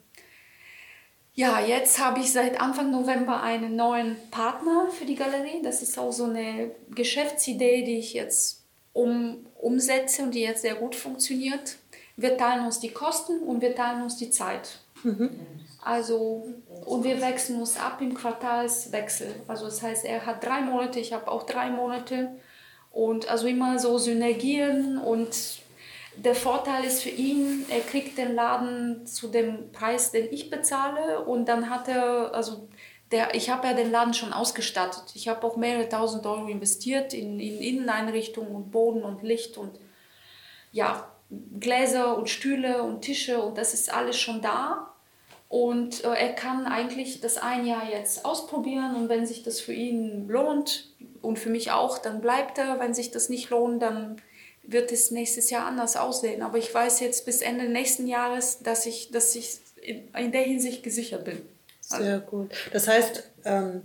ja, jetzt habe ich seit Anfang November einen neuen Partner für die Galerie. Das ist auch so eine Geschäftsidee, die ich jetzt um, umsetze und die jetzt sehr gut funktioniert. Wir teilen uns die Kosten und wir teilen uns die Zeit. Mhm. Also, und wir wechseln uns ab im Quartalswechsel. Also das heißt, er hat drei Monate, ich habe auch drei Monate. Und also immer so Synergien. Und der Vorteil ist für ihn, er kriegt den Laden zu dem Preis, den ich bezahle. Und dann hat er, also der, ich habe ja den Laden schon ausgestattet. Ich habe auch mehrere tausend Euro investiert in, in Inneneinrichtungen und Boden und Licht und ja, Gläser und Stühle und Tische. Und das ist alles schon da. Und äh, er kann eigentlich das ein Jahr jetzt ausprobieren und wenn sich das für ihn lohnt und für mich auch, dann bleibt er. Wenn sich das nicht lohnt, dann wird es nächstes Jahr anders aussehen. Aber ich weiß jetzt bis Ende nächsten Jahres, dass ich, dass ich in, in der Hinsicht gesichert bin. Also. Sehr gut. Das heißt, ähm,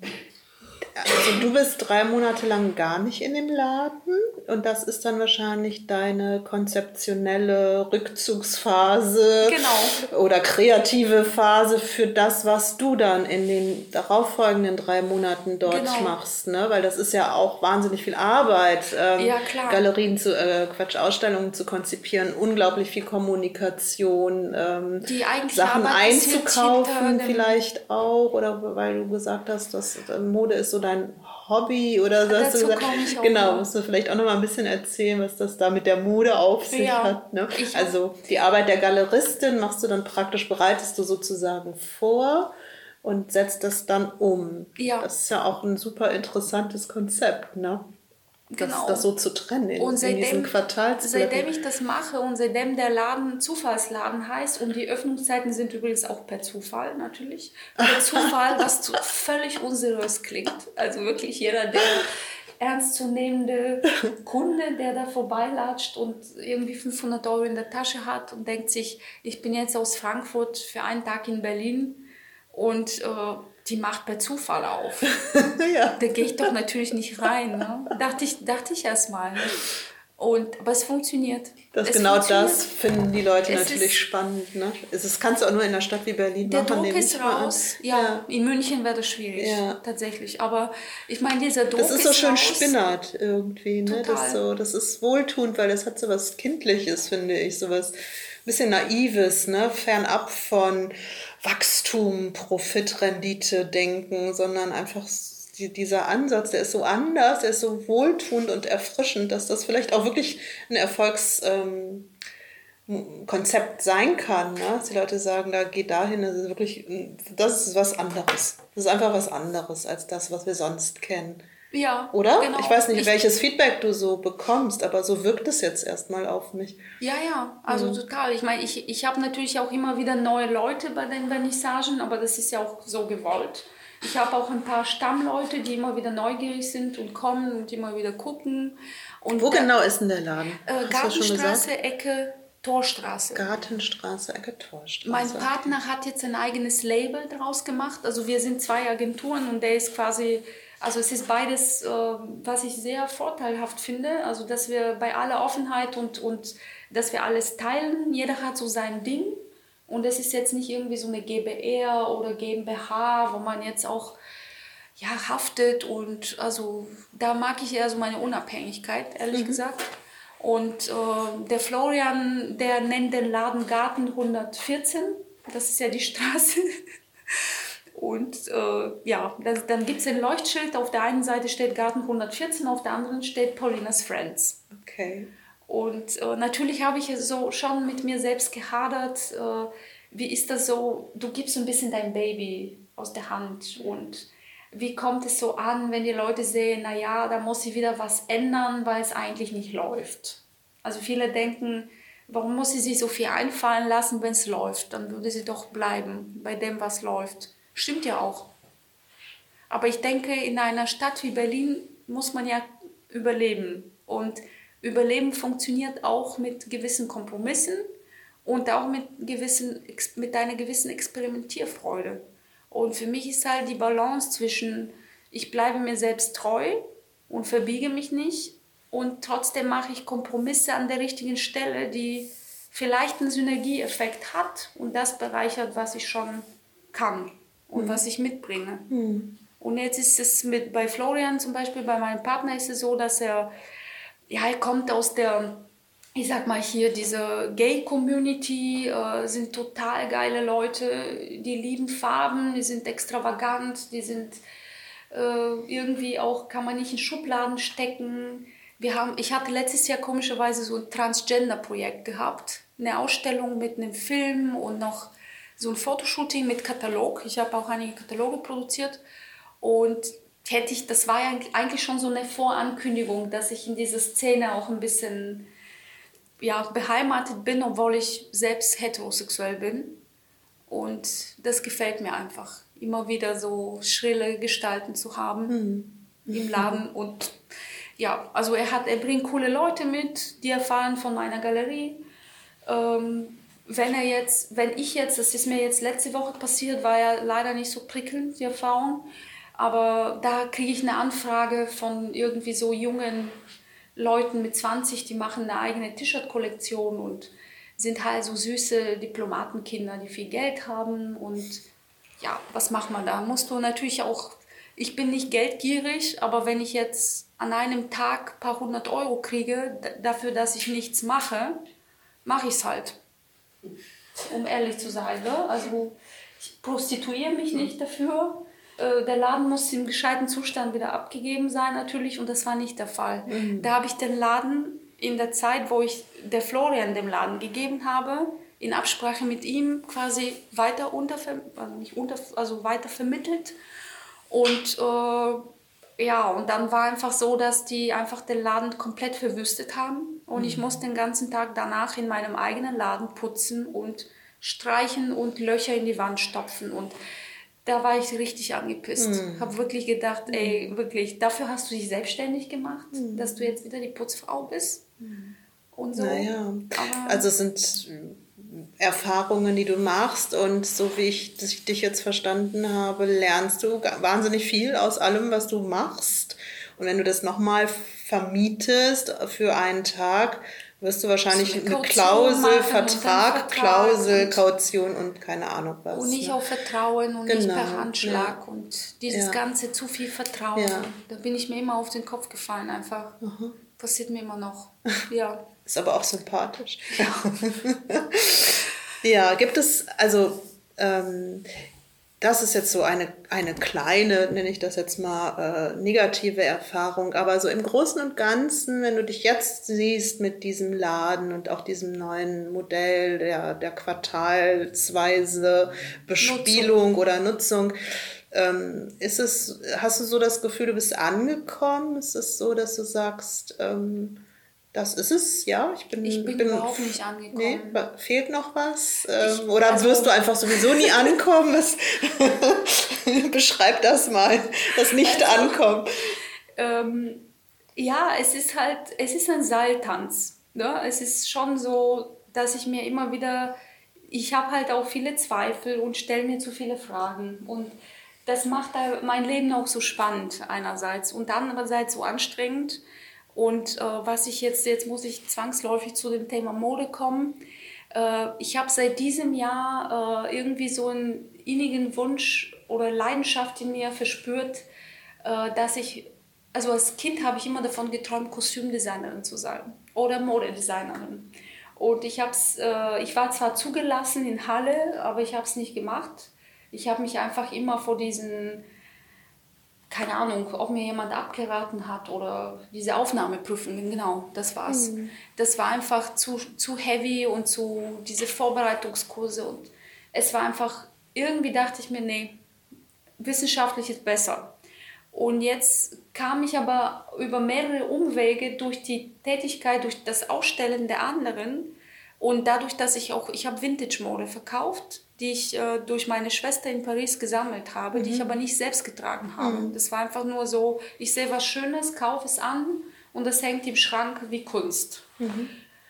also du bist drei Monate lang gar nicht in dem Laden und das ist dann wahrscheinlich deine konzeptionelle Rückzugsphase genau. oder kreative Phase für das, was du dann in den darauffolgenden drei Monaten dort genau. machst, ne? Weil das ist ja auch wahnsinnig viel Arbeit, ähm, ja, klar. Galerien zu, äh, Quatsch, Ausstellungen zu konzipieren, unglaublich viel Kommunikation, ähm, Die Sachen einzukaufen vielleicht auch, oder weil du gesagt hast, dass äh, Mode ist so dein Hobby oder so. Dazu du komme ich auch genau, noch. musst du vielleicht auch noch mal ein bisschen erzählen, was das da mit der Mode auf sich ja, hat. Ne? Also die Arbeit der Galeristin machst du dann praktisch, bereitest du sozusagen vor und setzt das dann um. Ja. Das ist ja auch ein super interessantes Konzept, ne? Das, genau. das so zu trennen in, und seitdem, in diesen Quartalsblöcken. Seitdem ich das mache und seitdem der Laden Zufallsladen heißt und die Öffnungszeiten sind übrigens auch per Zufall natürlich. Per Zufall, was zu völlig unseriös klingt. Also wirklich jeder, der ernstzunehmende Kunde, der da vorbeilatscht und irgendwie fünfhundert Euro in der Tasche hat und denkt sich, ich bin jetzt aus Frankfurt für einen Tag in Berlin und äh, die macht per Zufall auf. Ja. Da gehe ich doch natürlich nicht rein. Ne? Dachte ich, dachte ich erst mal. Und, aber es funktioniert. Das es genau funktioniert. das finden die Leute es natürlich spannend. Ne? Es ist, kannst du auch nur in einer Stadt wie Berlin der machen. Der Druck ist raus. Ja, ja, in München wäre das schwierig, ja. tatsächlich. Aber ich meine, dieser Druck ist Das ist so schön raus. Spinnert irgendwie. Ne? Total. Das, so, das ist wohltuend, weil das hat so was Kindliches, finde ich. So was bisschen Naives, ne? Fernab von Wachstum, Profit, Rendite denken, sondern einfach die, dieser Ansatz, der ist so anders, der ist so wohltuend und erfrischend, dass das vielleicht auch wirklich ein Erfolgskonzept ähm, sein kann. Ne? Dass die Leute sagen, da geht dahin, das ist wirklich, das ist was anderes. Das ist einfach was anderes als das, was wir sonst kennen. Ja, oder? Genau. Ich weiß nicht, ich, welches Feedback du so bekommst, aber so wirkt es jetzt erstmal auf mich. Ja, ja, also mhm. total. Ich meine, ich, ich habe natürlich auch immer wieder neue Leute bei den Vernissagen, aber das ist ja auch so gewollt. Ich habe auch ein paar Stammleute, die immer wieder neugierig sind und kommen und immer wieder gucken. Und Wo da, genau ist denn der Laden? Äh, Gartenstraße, Ecke Torstraße. Gartenstraße, Ecke Torstraße. Mein Partner hat jetzt ein eigenes Label draus gemacht. Also wir sind zwei Agenturen und der ist quasi... Also es ist beides, äh, was ich sehr vorteilhaft finde, also dass wir bei aller Offenheit und, und dass wir alles teilen, jeder hat so sein Ding und es ist jetzt nicht irgendwie so eine GbR oder GmbH, wo man jetzt auch ja, haftet und also da mag ich eher so meine Unabhängigkeit, ehrlich mhm. gesagt. Und äh, der Florian, der nennt den Laden Garten hundertvierzehn, das ist ja die Straße. Und äh, ja, das, dann gibt es ein Leuchtschild. Auf der einen Seite steht Garten hundertvierzehn, auf der anderen steht Paulinas Friends. Okay. Und äh, natürlich habe ich so schon mit mir selbst gehadert. Äh, wie ist das so? Du gibst so ein bisschen dein Baby aus der Hand. Und wie kommt es so an, wenn die Leute sehen, naja, da muss sie wieder was ändern, weil es eigentlich nicht läuft. Also viele denken, warum muss sie sich so viel einfallen lassen, wenn es läuft? Dann würde sie doch bleiben bei dem, was läuft. Stimmt ja auch. Aber ich denke, in einer Stadt wie Berlin muss man ja überleben. Und Überleben funktioniert auch mit gewissen Kompromissen und auch mit, gewissen, mit einer gewissen Experimentierfreude. Und für mich ist halt die Balance zwischen, ich bleibe mir selbst treu und verbiege mich nicht und trotzdem mache ich Kompromisse an der richtigen Stelle, die vielleicht einen Synergieeffekt hat und das bereichert, was ich schon kann. Und mhm. was ich mitbringe. Mhm. Und jetzt ist es mit, bei Florian zum Beispiel, bei meinem Partner ist es so, dass er, ja, er kommt aus der, ich sag mal hier, diese Gay-Community, äh, sind total geile Leute, die lieben Farben, die sind extravagant, die sind äh, irgendwie auch, kann man nicht in Schubladen stecken. Wir haben, ich hatte letztes Jahr komischerweise so ein Transgender-Projekt gehabt, eine Ausstellung mit einem Film und noch so ein Fotoshooting mit Katalog. Ich habe auch einige Kataloge produziert und hätte ich, das war ja eigentlich schon so eine Vorankündigung, dass ich in dieser Szene auch ein bisschen ja, beheimatet bin, obwohl ich selbst heterosexuell bin. Und das gefällt mir einfach, immer wieder so schrille Gestalten zu haben mhm. im Laden. Und ja, also er hat, er bringt coole Leute mit, die erfahren von meiner Galerie. Ähm, Wenn er jetzt, wenn ich jetzt, das ist mir jetzt letzte Woche passiert, war ja leider nicht so prickelnd, die Erfahrung, aber da kriege ich eine Anfrage von irgendwie so jungen Leuten mit zwanzig, die machen eine eigene T-Shirt-Kollektion und sind halt so süße Diplomatenkinder, die viel Geld haben und ja, was macht man da? Musst du natürlich auch, ich bin nicht geldgierig, aber wenn ich jetzt an einem Tag ein paar hundert Euro kriege, d- dafür, dass ich nichts mache, mache ich es halt. Um ehrlich zu sein, ne? Also ich prostituiere mich nicht dafür. Äh, der Laden muss im gescheiten Zustand wieder abgegeben sein natürlich und das war nicht der Fall. Mhm. Da habe ich den Laden in der Zeit, wo ich der Florian dem Laden gegeben habe, in Absprache mit ihm quasi weiter unter, also nicht unter, also weiter vermittelt und äh, ja, und dann war einfach so, dass die einfach den Laden komplett verwüstet haben und mhm. ich musste den ganzen Tag danach in meinem eigenen Laden putzen und streichen und Löcher in die Wand stopfen und da war ich richtig angepisst. Mhm. Habe wirklich gedacht, ey, wirklich, dafür hast du dich selbstständig gemacht, mhm. dass du jetzt wieder die Putzfrau bist mhm. und so. Naja, aber also es sind Erfahrungen, die du machst und so wie ich dich jetzt verstanden habe, lernst du wahnsinnig viel aus allem, was du machst. Und wenn du das nochmal vermietest für einen Tag, wirst du wahrscheinlich so eine, eine Klausel, Vertrag, Klausel, Kaution und keine Ahnung was. Und nicht ne? auf Vertrauen und genau. nicht per Handschlag ja. und dieses ja. ganze zu viel Vertrauen. Ja. Da bin ich mir immer auf den Kopf gefallen einfach. Aha. Passiert mir immer noch. Ja. Ist aber auch sympathisch. Ja, ja gibt es, also ähm, das ist jetzt so eine, eine kleine, nenne ich das jetzt mal, äh, negative Erfahrung. Aber so im Großen und Ganzen, wenn du dich jetzt siehst mit diesem Laden und auch diesem neuen Modell der, der quartalsweise Bespielung Nutzung. oder Nutzung, ähm, ist es, hast du so das Gefühl, du bist angekommen? Ist es so, dass du sagst, ähm, das ist es, ja? Ich bin, ich bin, bin überhaupt nicht angekommen. Nee, fehlt noch was? Ähm, Ich, oder also, wirst du einfach sowieso nie ankommen? Was, beschreib das mal, das Nicht-Ankommen. Also, ähm, ja, es ist halt, es ist ein Seiltanz. Ne? Es ist schon so, dass ich mir immer wieder, ich habe halt auch viele Zweifel und stelle mir zu viele Fragen. Und das macht mein Leben auch so spannend einerseits und andererseits so anstrengend. Und äh, was ich jetzt, jetzt muss ich zwangsläufig zu dem Thema Mode kommen. Äh, ich habe seit diesem Jahr äh, irgendwie so einen innigen Wunsch oder Leidenschaft in mir verspürt, äh, dass ich, also als Kind habe ich immer davon geträumt, Kostümdesignerin zu sein oder Modedesignerin. Und ich, hab's, äh, ich war zwar zugelassen in Halle, aber ich habe es nicht gemacht. Ich habe mich einfach immer vor diesen... keine Ahnung, ob mir jemand abgeraten hat oder diese Aufnahmeprüfungen, genau, das war's. Mhm. Das war einfach zu, zu heavy und zu, diese Vorbereitungskurse und es war einfach, irgendwie dachte ich mir, nee, wissenschaftlich ist besser. Und jetzt kam ich aber über mehrere Umwege durch die Tätigkeit, durch das Ausstellen der anderen und dadurch, dass ich auch, ich habe Vintage-Mode verkauft, die ich äh, durch meine Schwester in Paris gesammelt habe, mhm. die ich aber nicht selbst getragen habe. Mhm. Das war einfach nur so, ich sehe was Schönes, kaufe es an und das hängt im Schrank wie Kunst. Mhm.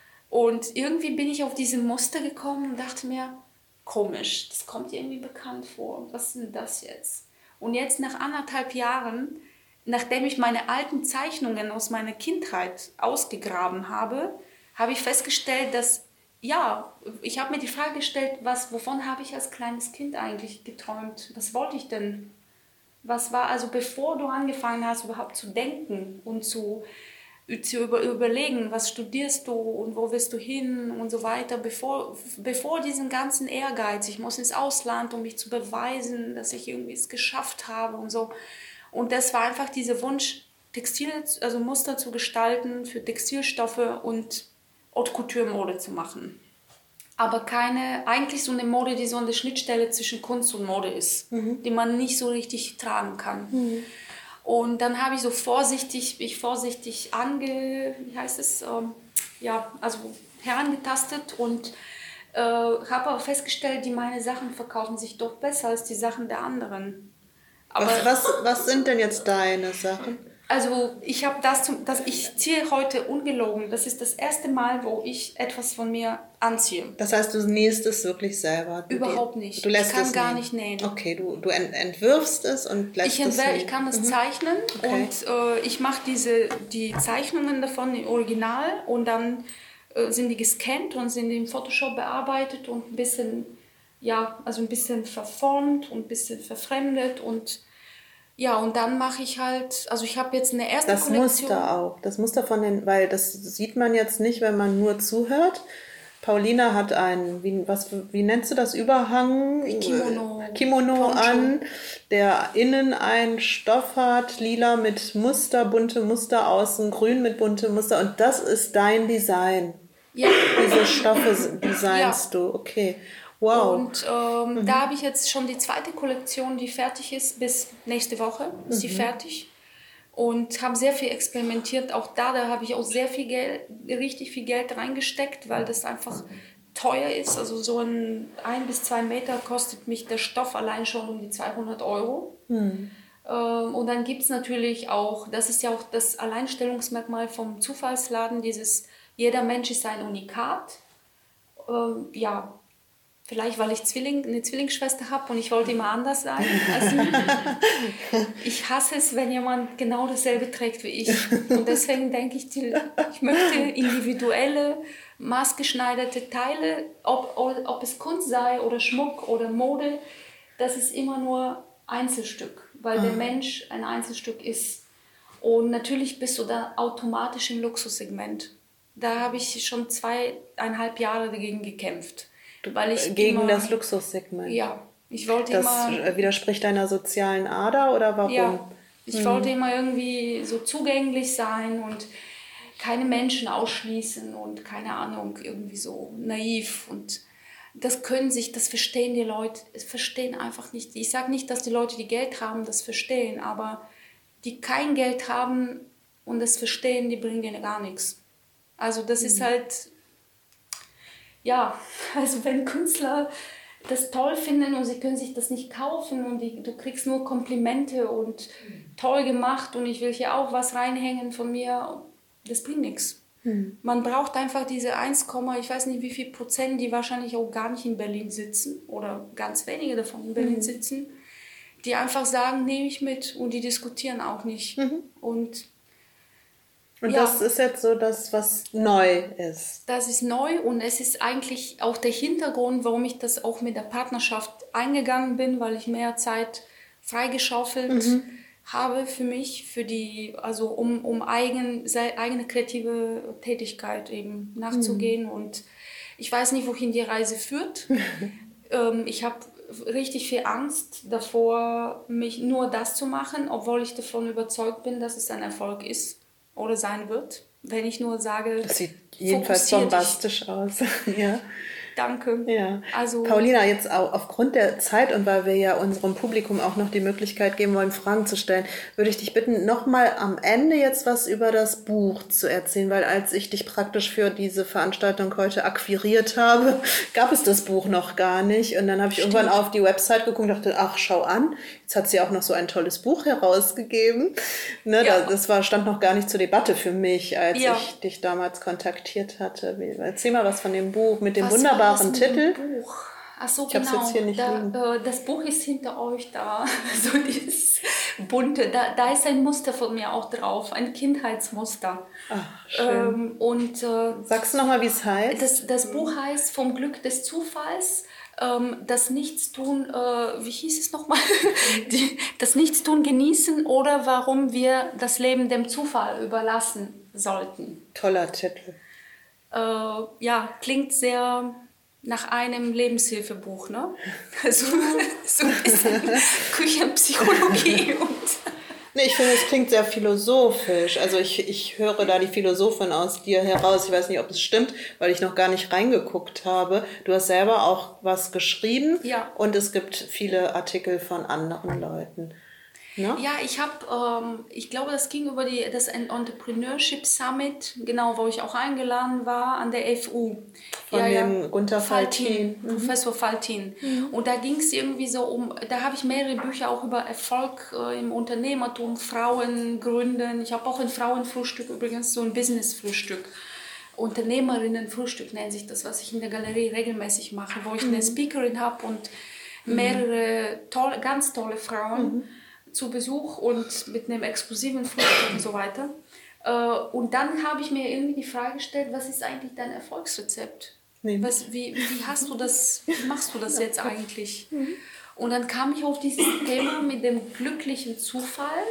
Und irgendwie bin ich auf diese Muster gekommen und dachte mir, komisch, das kommt irgendwie bekannt vor. Was ist denn das jetzt? Und jetzt nach anderthalb Jahren, nachdem ich meine alten Zeichnungen aus meiner Kindheit ausgegraben habe, habe ich festgestellt, dass ja, ich habe mir die Frage gestellt, was, wovon habe ich als kleines Kind eigentlich geträumt? Was wollte ich denn? Was war, also bevor du angefangen hast, überhaupt zu denken und zu, zu über, überlegen, was studierst du und wo willst du hin und so weiter, bevor, bevor diesen ganzen Ehrgeiz, ich muss ins Ausland, um mich zu beweisen, dass ich irgendwie es geschafft habe und so. Und das war einfach dieser Wunsch, Textile, also Muster zu gestalten für Textilstoffe und Haute Couture Mode zu machen. Aber keine, eigentlich so eine Mode, die so an der Schnittstelle zwischen Kunst und Mode ist, mhm. die man nicht so richtig tragen kann. Mhm. Und dann habe ich so vorsichtig, ich vorsichtig ange, wie heißt es, ähm, ja, also herangetastet und äh, habe aber festgestellt, die meine Sachen verkaufen sich doch besser als die Sachen der anderen. Aber was, was, was sind denn jetzt deine Sachen? Also ich habe das, zum, das, ich ziehe heute ungelogen. Das ist das erste Mal, wo ich etwas von mir anziehe. Das heißt, du nähst es wirklich selber? Du Überhaupt nicht. Du lässt ich kann es gar nähen. nicht nähen. Okay, du, du entwirfst es und lässt ich es nähen. Ich kann es mhm. zeichnen okay. und äh, ich mache diese die Zeichnungen davon im Original und dann äh, sind die gescannt und sind in Photoshop bearbeitet und ein bisschen, ja, also ein bisschen verformt und ein bisschen verfremdet und ja, und dann mache ich halt, also ich habe jetzt eine erste das Kollektion. Das Muster auch, das Muster von den, weil das sieht man jetzt nicht, wenn man nur zuhört. Paulina hat einen, wie, was, wie nennst du das, Überhang? Kimono. Kimono an, der innen einen Stoff hat, lila mit Muster, bunte Muster außen, grün mit bunte Muster und das ist dein Design. Ja. Diese Stoffe designst ja. du, okay. Wow. Und ähm, mhm. da habe ich jetzt schon die zweite Kollektion, die fertig ist, bis nächste Woche ist sie mhm. fertig. Und habe sehr viel experimentiert. Auch da, da habe ich auch sehr viel Geld, richtig viel Geld reingesteckt, weil das einfach teuer ist. Also so ein ein bis zwei Meter kostet mich der Stoff allein schon um die zweihundert Euro. Mhm. Ähm, und dann gibt es natürlich auch, das ist ja auch das Alleinstellungsmerkmal vom Zufallsladen, dieses jeder Mensch ist ein Unikat. Ähm, ja, vielleicht, weil ich Zwilling, eine Zwillingsschwester habe und ich wollte immer anders sein. Also, ich hasse es, wenn jemand genau dasselbe trägt wie ich. Und deswegen denke ich, ich möchte individuelle, maßgeschneiderte Teile, ob, ob es Kunst sei oder Schmuck oder Mode, das ist immer nur Einzelstück, weil der Mensch ein Einzelstück ist. Und natürlich bist du da automatisch im Luxussegment. Da habe ich schon zweieinhalb Jahre dagegen gekämpft. Weil ich Gegen immer, das Luxussegment. Ja, Ich wollte das immer, widerspricht deiner sozialen Ader oder warum? Ja, ich Mhm. wollte immer irgendwie so zugänglich sein und keine Menschen ausschließen und keine Ahnung, irgendwie so naiv. Und das können sich, das verstehen die Leute, es verstehen einfach nicht. Ich sage nicht, dass die Leute, die Geld haben, das verstehen, aber die kein Geld haben und das verstehen, die bringen denen gar nichts. Also das mhm. ist halt, ja, also wenn Künstler das toll finden und sie können sich das nicht kaufen und die, du kriegst nur Komplimente und toll gemacht und ich will hier auch was reinhängen von mir, das bringt nichts. Hm. Man braucht einfach diese eins, ich weiß nicht wie viel Prozent, die wahrscheinlich auch gar nicht in Berlin sitzen oder ganz wenige davon in Berlin hm. sitzen, die einfach sagen, nehme ich mit und die diskutieren auch nicht. Mhm. Und Und ja, das ist jetzt so das, was neu ist. Das ist neu und es ist eigentlich auch der Hintergrund, warum ich das auch mit der Partnerschaft eingegangen bin, weil ich mehr Zeit freigeschaufelt mhm. habe für mich, für die, also um, um eigen, eigene kreative Tätigkeit eben nachzugehen. Mhm. Und ich weiß nicht, wohin die Reise führt. ähm, ich habe richtig viel Angst davor, mich nur das zu machen, obwohl ich davon überzeugt bin, dass es ein Erfolg ist. Oder sein wird, wenn ich nur sage, das sieht jedenfalls bombastisch dich. aus. Ja. Danke. Ja. Also, Paulina, jetzt auch aufgrund der Zeit und weil wir ja unserem Publikum auch noch die Möglichkeit geben wollen, Fragen zu stellen, würde ich dich bitten, nochmal am Ende jetzt was über das Buch zu erzählen, weil als ich dich praktisch für diese Veranstaltung heute akquiriert habe, gab es das Buch noch gar nicht. Und dann habe ich Stimmt. irgendwann auf die Website geguckt und dachte, ach, schau an, jetzt hat sie auch noch so ein tolles Buch herausgegeben. Ne, ja. Das war, stand noch gar nicht zur Debatte für mich, als ja. ich dich damals kontaktiert hatte. Erzähl mal was von dem Buch mit dem was wunderbaren Titel. Buch? Ach so, ich genau. habe es jetzt hier nicht da, liegen. Äh, das Buch ist hinter euch da, so dieses bunte. Da, da ist ein Muster von mir auch drauf, ein Kindheitsmuster. Ach, schön. Ähm, und, äh, Sagst du nochmal, wie es heißt? Das, das Buch heißt Vom Glück des Zufalls. Ähm, das Nichtstun, äh, wie hieß es nochmal? Die, das Nichtstun genießen oder warum wir das Leben dem Zufall überlassen sollten. Toller Titel. Äh, ja, klingt sehr nach einem Lebenshilfebuch, ne? Also so ein bisschen Küchenpsychologie und... Nee, ich finde, es klingt sehr philosophisch. Also ich, ich höre da die Philosophin aus dir heraus. Ich weiß nicht, ob es stimmt, weil ich noch gar nicht reingeguckt habe. Du hast selber auch was geschrieben ja. und es gibt viele Artikel von anderen Leuten. Ne? Ja, ich habe, ähm, ich glaube, das ging über die, das Entrepreneurship Summit, genau, wo ich auch eingeladen war an der F U. Von ja, dem ja. Gunther Faltin. Mhm. Professor Faltin. Mhm. Und da ging es irgendwie so um, da habe ich mehrere Bücher auch über Erfolg äh, im Unternehmertum, Frauen gründen. Ich habe auch ein Frauenfrühstück übrigens, so ein Business-Frühstück. Unternehmerinnen-Frühstück nennt sich das, was ich in der Galerie regelmäßig mache, wo ich mhm. eine Speakerin habe und mehrere tolle, ganz tolle Frauen. Mhm. zu Besuch und mit einem exklusiven Frühstück und so weiter. Und dann habe ich mir irgendwie die Frage gestellt, was ist eigentlich dein Erfolgsrezept? Nee. Was, wie, wie hast du das, wie machst du das jetzt eigentlich? Mhm. Und dann kam ich auf dieses Thema mit dem glücklichen Zufall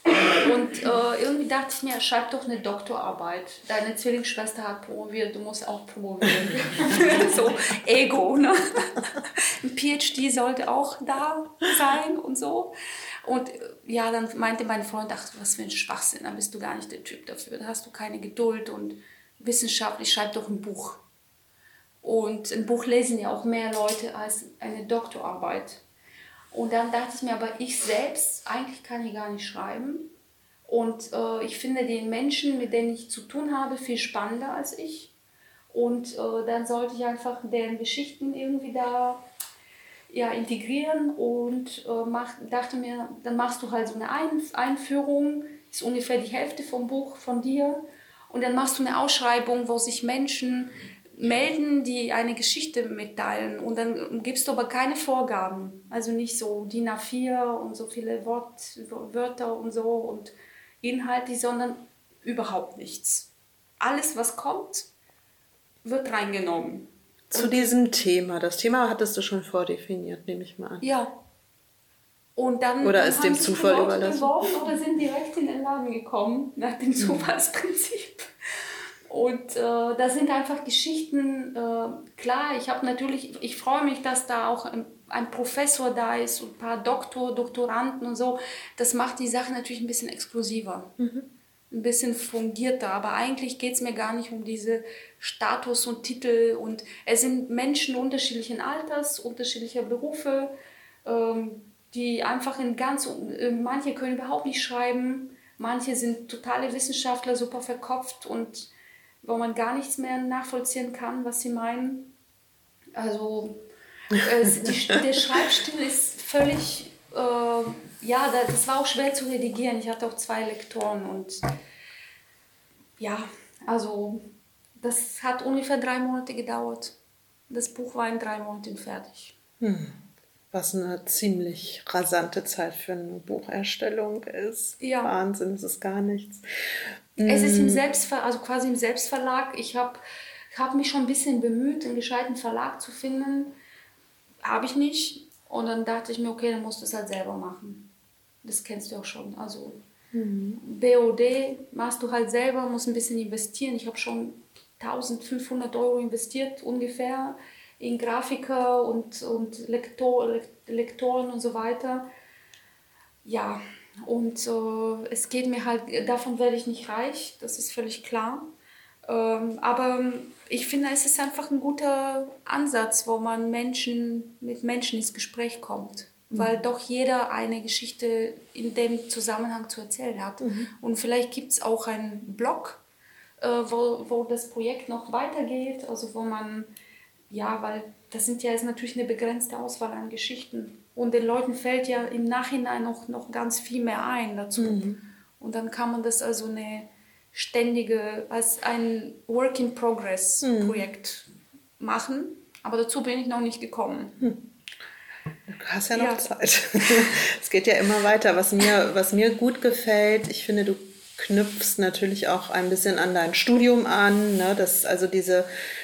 und äh, irgendwie dachte ich mir, schreib doch eine Doktorarbeit. Deine Zwillingsschwester hat promoviert, du musst auch promovieren. So Ego, ne? Ein P H D sollte auch da sein und so. Und ja, dann meinte mein Freund, ach, was für ein Schwachsinn, da bist du gar nicht der Typ dafür, da hast du keine Geduld und wissenschaftlich schreib doch ein Buch. Und ein Buch lesen ja auch mehr Leute als eine Doktorarbeit. Und dann dachte ich mir, aber ich selbst, eigentlich kann ich gar nicht schreiben. Und äh, ich finde den Menschen, mit denen ich zu tun habe, viel spannender als ich. Und äh, dann sollte ich einfach deren Geschichten irgendwie da ja, integrieren und äh, mach, dachte mir, dann machst du halt so eine Ein- Einführung, ist ungefähr die Hälfte vom Buch von dir. Und dann machst du eine Ausschreibung, wo sich Menschen melden, die eine Geschichte mitteilen. Und dann gibst du aber keine Vorgaben. Also nicht so D I N A vier und so viele Wort, Wörter und so und Inhalte, sondern überhaupt nichts. Alles, was kommt, wird reingenommen. Zu und diesem Thema. Das Thema hattest du schon vordefiniert, nehme ich mal an. Ja. Und dann, oder dann ist dem Zufall überlassen? Beworben oder sind direkt in den Laden gekommen, nach dem Zufallsprinzip. Und äh, da sind einfach Geschichten, äh, klar, ich habe natürlich, ich freue mich, dass da auch ein, ein Professor da ist und ein paar Doktor, Doktoranden und so. Das macht die Sache natürlich ein bisschen exklusiver, mhm. ein bisschen fungierter. Aber eigentlich geht es mir gar nicht um diese Status und Titel. Und es sind Menschen unterschiedlichen Alters, unterschiedlicher Berufe, ähm, die einfach in ganz, äh, manche können überhaupt nicht schreiben, manche sind totale Wissenschaftler, super verkopft und wo man gar nichts mehr nachvollziehen kann, was sie meinen. Also äh, die, der Schreibstil ist völlig, äh, ja, das war auch schwer zu redigieren. Ich hatte auch zwei Lektoren und ja, also das hat ungefähr drei Monate gedauert. Das Buch war in drei Monaten fertig. Hm. Was eine ziemlich rasante Zeit für eine Bucherstellung ist. Ja. Wahnsinn, es ist gar nichts. Es ist im Selbstver- also quasi im Selbstverlag. Ich habe hab mich schon ein bisschen bemüht, einen gescheiten Verlag zu finden. Habe ich nicht. Und dann dachte ich mir, okay, dann musst du es halt selber machen. Das kennst du auch schon. Also mhm. B O D machst du halt selber, musst ein bisschen investieren. Ich habe schon eintausendfünfhundert Euro investiert ungefähr in Grafiker und, und Lektor, Lektoren und so weiter. Ja, und äh, es geht mir halt, davon werde ich nicht reich, das ist völlig klar. Ähm, aber ich finde, es ist einfach ein guter Ansatz, wo man Menschen mit Menschen ins Gespräch kommt. Mhm. Weil doch jeder eine Geschichte in dem Zusammenhang zu erzählen hat. Mhm. Und vielleicht gibt es auch einen Blog, äh, wo, wo das Projekt noch weitergeht, also wo man, ja, weil das sind ja jetzt natürlich eine begrenzte Auswahl an Geschichten. Und den Leuten fällt ja im Nachhinein noch, noch ganz viel mehr ein dazu. Mhm. Und dann kann man das also eine ständige, als ein Work-in-Progress-Projekt mhm. machen. Aber dazu bin ich noch nicht gekommen. Hm. Du hast ja noch ja. Zeit. Es geht ja immer weiter. Was mir, was mir gut gefällt, ich finde, du knüpfst natürlich auch ein bisschen an dein Studium an. Ne? Das, also diese...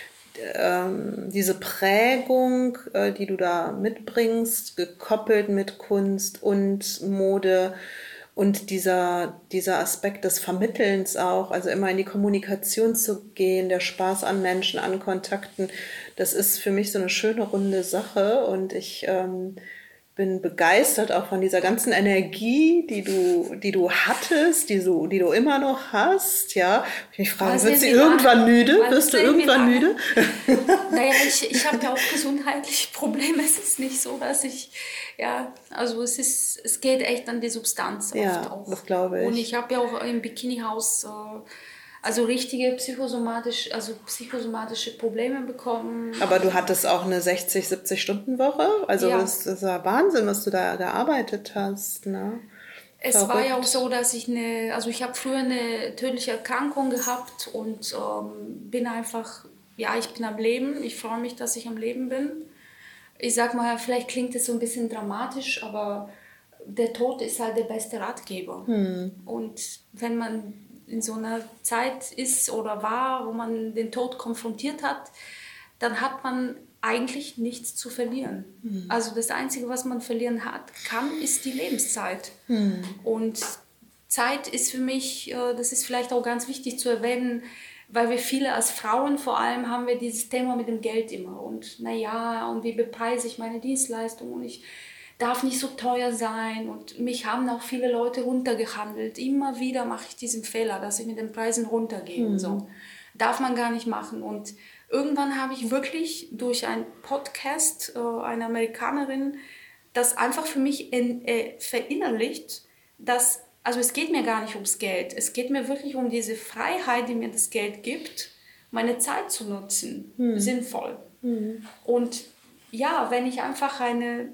diese Prägung, die du da mitbringst, gekoppelt mit Kunst und Mode und dieser, dieser Aspekt des Vermittelns auch, also immer in die Kommunikation zu gehen, der Spaß an Menschen, an Kontakten, das ist für mich so eine schöne runde Sache und ich ähm, bin begeistert auch von dieser ganzen Energie, die du, die du hattest, die du, die du immer noch hast, ja. Ich mich frage, wird sie irgendwann an? müde? Was Wirst du irgendwann müde? Naja, ich, ich habe ja auch gesundheitliche Probleme. Es ist nicht so, dass ich, ja, also es ist, es geht echt an die Substanz ja, oft auch. Das glaube ich. Und ich habe ja auch im Bikini-Haus äh, also richtige psychosomatisch, also psychosomatische Probleme bekommen. Aber du hattest auch eine sechzig, siebzig Stunden Woche? Also ja. das ist ja Wahnsinn, was du da gearbeitet hast. Ne? Es Verrückt. war ja auch so, dass ich eine, also ich habe früher eine tödliche Erkrankung gehabt und ähm, bin einfach, ja, ich bin am Leben. Ich freue mich, dass ich am Leben bin. Ich sag mal, vielleicht klingt es so ein bisschen dramatisch, aber der Tod ist halt der beste Ratgeber. Hm. Und wenn man in so einer Zeit ist oder war, wo man den Tod konfrontiert hat, dann hat man eigentlich nichts zu verlieren. Mhm. Also das Einzige, was man verlieren hat, kann, ist die Lebenszeit. Mhm. Und Zeit ist für mich, das ist vielleicht auch ganz wichtig zu erwähnen, weil wir viele als Frauen vor allem haben wir dieses Thema mit dem Geld immer. Und naja, und wie bepreise ich meine Dienstleistung und ich darf nicht so teuer sein und mich haben auch viele Leute runtergehandelt. Immer wieder mache ich diesen Fehler, dass ich mit den Preisen runtergehe. Mhm. So. Darf man gar nicht machen. Und irgendwann habe ich wirklich durch einen Podcast äh, einer Amerikanerin das einfach für mich in, äh, verinnerlicht, dass, also es geht mir gar nicht ums Geld. Es geht mir wirklich um diese Freiheit, die mir das Geld gibt, meine Zeit zu nutzen, mhm. sinnvoll. Mhm. Und ja, wenn ich einfach eine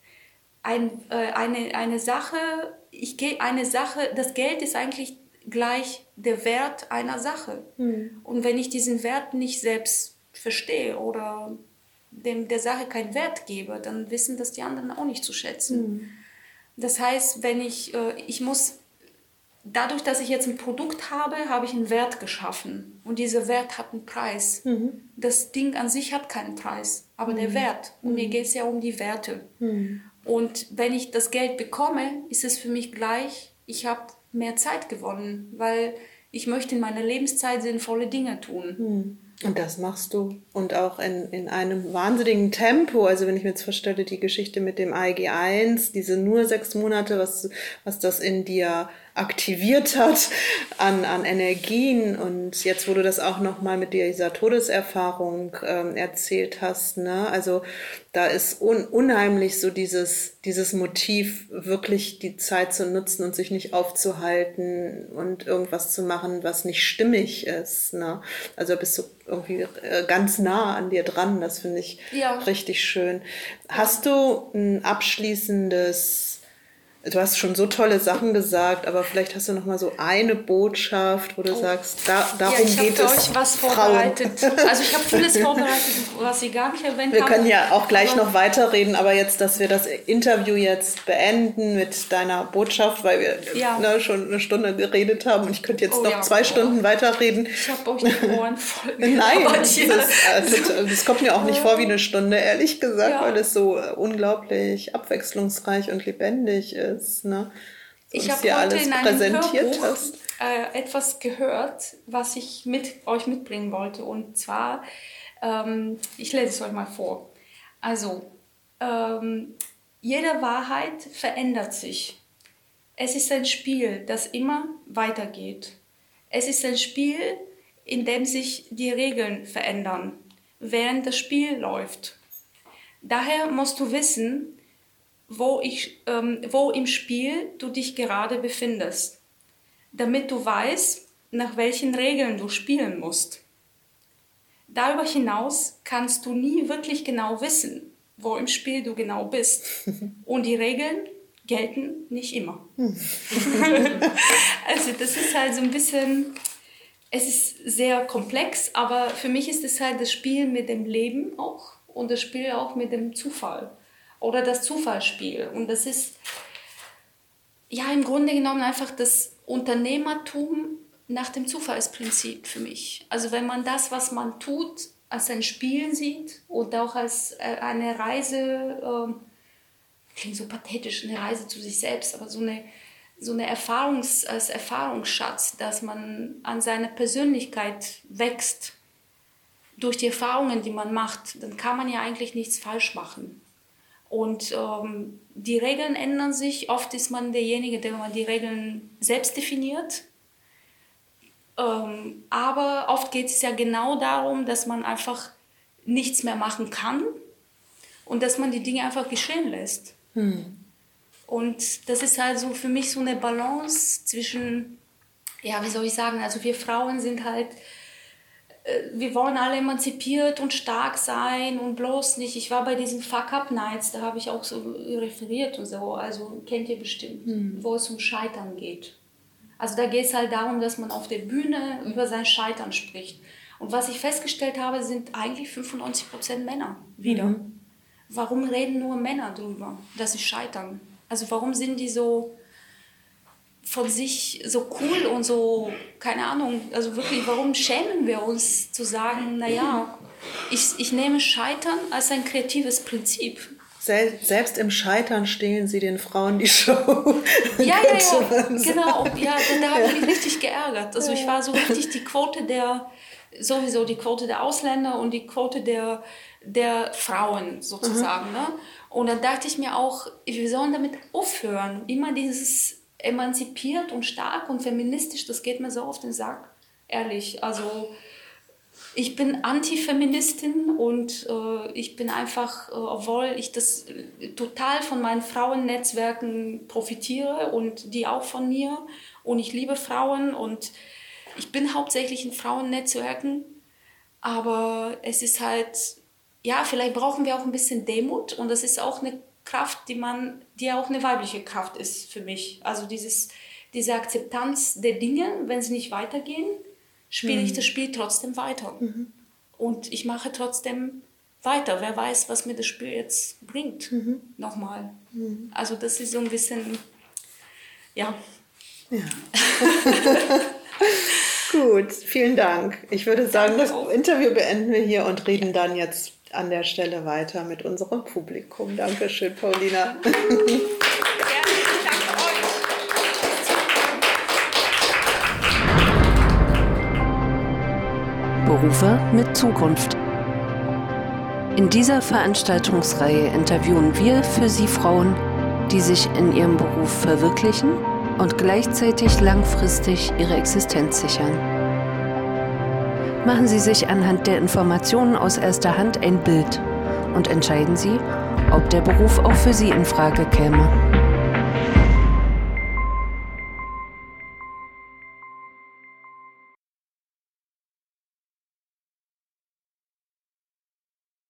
Ein, äh, eine, eine Sache, ich gehe eine Sache, das Geld ist eigentlich gleich der Wert einer Sache. Mhm. Und wenn ich diesen Wert nicht selbst verstehe oder dem, der Sache keinen Wert gebe, dann wissen das die anderen auch nicht zu schätzen. Mhm. Das heißt, wenn ich, äh, ich muss, dadurch, dass ich jetzt ein Produkt habe, habe ich einen Wert geschaffen. Und dieser Wert hat einen Preis. Mhm. Das Ding an sich hat keinen Preis, aber mhm. der Wert. Und mhm. mir geht es ja um die Werte. Mhm. Und wenn ich das Geld bekomme, ist es für mich gleich, ich habe mehr Zeit gewonnen, weil Ich möchte in meiner Lebenszeit sinnvolle Dinge tun. Hm. Und das machst du. Und auch in, in einem wahnsinnigen Tempo. Also wenn ich mir jetzt vorstelle, die Geschichte mit dem I G eins, diese nur sechs Monate, was, was das in dir aktiviert hat an, an Energien. Und jetzt, wo du das auch nochmal mit dieser Todeserfahrung ähm, erzählt hast, ne? Also da ist un, unheimlich so dieses, dieses Motiv, wirklich die Zeit zu nutzen und sich nicht aufzuhalten und irgendwas zu machen, was nicht stimmig ist, ne? Also bist du irgendwie ganz nah an dir dran. Das finde ich ja. richtig schön. Hast du ein abschließendes, du hast schon so tolle Sachen gesagt, aber vielleicht hast du noch mal so eine Botschaft, wo du oh. sagst, da, darum ja, ich geht es. Ich habe für euch was vorbereitet. Frauen. Also ich habe vieles vorbereitet, was ich gar nicht erwähnt Wir habe. Wir können ja auch gleich noch weiterreden, aber jetzt, dass wir das Interview jetzt beenden mit deiner Botschaft, weil wir ja. ne, schon eine Stunde geredet haben und ich könnte jetzt oh, noch ja. zwei oh. Stunden weiterreden. Ich habe euch die Ohren voll. Nein, das, ist, also, das kommt mir auch nicht vor wie eine Stunde, ehrlich gesagt, ja. weil es so unglaublich abwechslungsreich und lebendig ist. Ist, ne? So, ich habe heute alles in einem Hörbuch hast. Äh, etwas gehört, was ich mit euch mitbringen wollte. Und zwar, ähm, ich lese es euch mal vor. Also, ähm, jede Wahrheit verändert sich. Es ist ein Spiel, das immer weitergeht. Es ist ein Spiel, in dem sich die Regeln verändern, während das Spiel läuft. Daher musst du wissen, Wo, ich, ähm, wo im Spiel du dich gerade befindest, damit du weißt, nach welchen Regeln du spielen musst. Darüber hinaus kannst du nie wirklich genau wissen, wo im Spiel du genau bist. Und die Regeln gelten nicht immer. Also das ist halt so ein bisschen, es ist sehr komplex, aber für mich ist es halt das Spiel mit dem Leben auch und das Spiel auch mit dem Zufall. Oder das Zufallsspiel. Und das ist ja im Grunde genommen einfach das Unternehmertum nach dem Zufallsprinzip für mich. Also wenn man das, was man tut, als ein Spiel sieht und auch als eine Reise, äh, klingt so pathetisch, eine Reise zu sich selbst, aber so eine, so eine Erfahrungs, als Erfahrungsschatz, dass man an seiner Persönlichkeit wächst durch die Erfahrungen, die man macht, dann kann man ja eigentlich nichts falsch machen. Und ähm, die Regeln ändern sich. Oft ist man derjenige, der man die Regeln selbst definiert. Ähm, aber oft geht es ja genau darum, dass man einfach nichts mehr machen kann und dass man die Dinge einfach geschehen lässt. Hm. Und das ist halt so für mich so eine Balance zwischen, ja, wie soll ich sagen, also wir Frauen sind halt, wir wollen alle emanzipiert und stark sein und bloß nicht. Ich war bei diesen Fuck-Up-Nights, da habe ich auch so referiert und so, also kennt ihr bestimmt, mhm. wo es um Scheitern geht. Also da geht es halt darum, dass man auf der Bühne über sein Scheitern spricht. Und was ich festgestellt habe, sind eigentlich fünfundneunzig Prozent Männer wieder. Mhm. Warum reden nur Männer drüber, dass sie scheitern? Also warum sind die so von sich so cool und so, keine Ahnung, also wirklich, warum schämen wir uns zu sagen, naja, ich, ich nehme Scheitern als ein kreatives Prinzip. Sel- selbst im Scheitern stehlen sie den Frauen die Show. Ja, ja, ja, genau, ja, da, da habe ich mich richtig geärgert. Also ich war so richtig die Quote der, sowieso die Quote der Ausländer und die Quote der, der Frauen sozusagen. Mhm. Ne? Und dann dachte ich mir auch, wir sollen damit aufhören, immer dieses emanzipiert und stark und feministisch, das geht mir so auf den Sack, ehrlich. Also ich bin Antifeministin und äh, ich bin einfach, äh, obwohl ich das äh, total von meinen Frauennetzwerken profitiere und die auch von mir und ich liebe Frauen und ich bin hauptsächlich in Frauennetzwerken, aber es ist halt, ja, vielleicht brauchen wir auch ein bisschen Demut und das ist auch eine Kraft, die man, die auch eine weibliche Kraft ist für mich. Also dieses, diese Akzeptanz der Dinge, wenn sie nicht weitergehen, spiele mhm. ich das Spiel trotzdem weiter. Mhm. Und ich mache trotzdem weiter. Wer weiß, was mir das Spiel jetzt bringt. Mhm. Nochmal. Mhm. Also das ist so ein bisschen, ja. ja. Gut, vielen Dank. Ich würde sagen, das Interview beenden wir hier und reden dann jetzt an der Stelle weiter mit unserem Publikum. Dankeschön, Paulina. Berufe mit Zukunft. In dieser Veranstaltungsreihe interviewen wir für Sie Frauen, die sich in ihrem Beruf verwirklichen und gleichzeitig langfristig ihre Existenz sichern. Machen Sie sich anhand der Informationen aus erster Hand ein Bild und entscheiden Sie, ob der Beruf auch für Sie in Frage käme.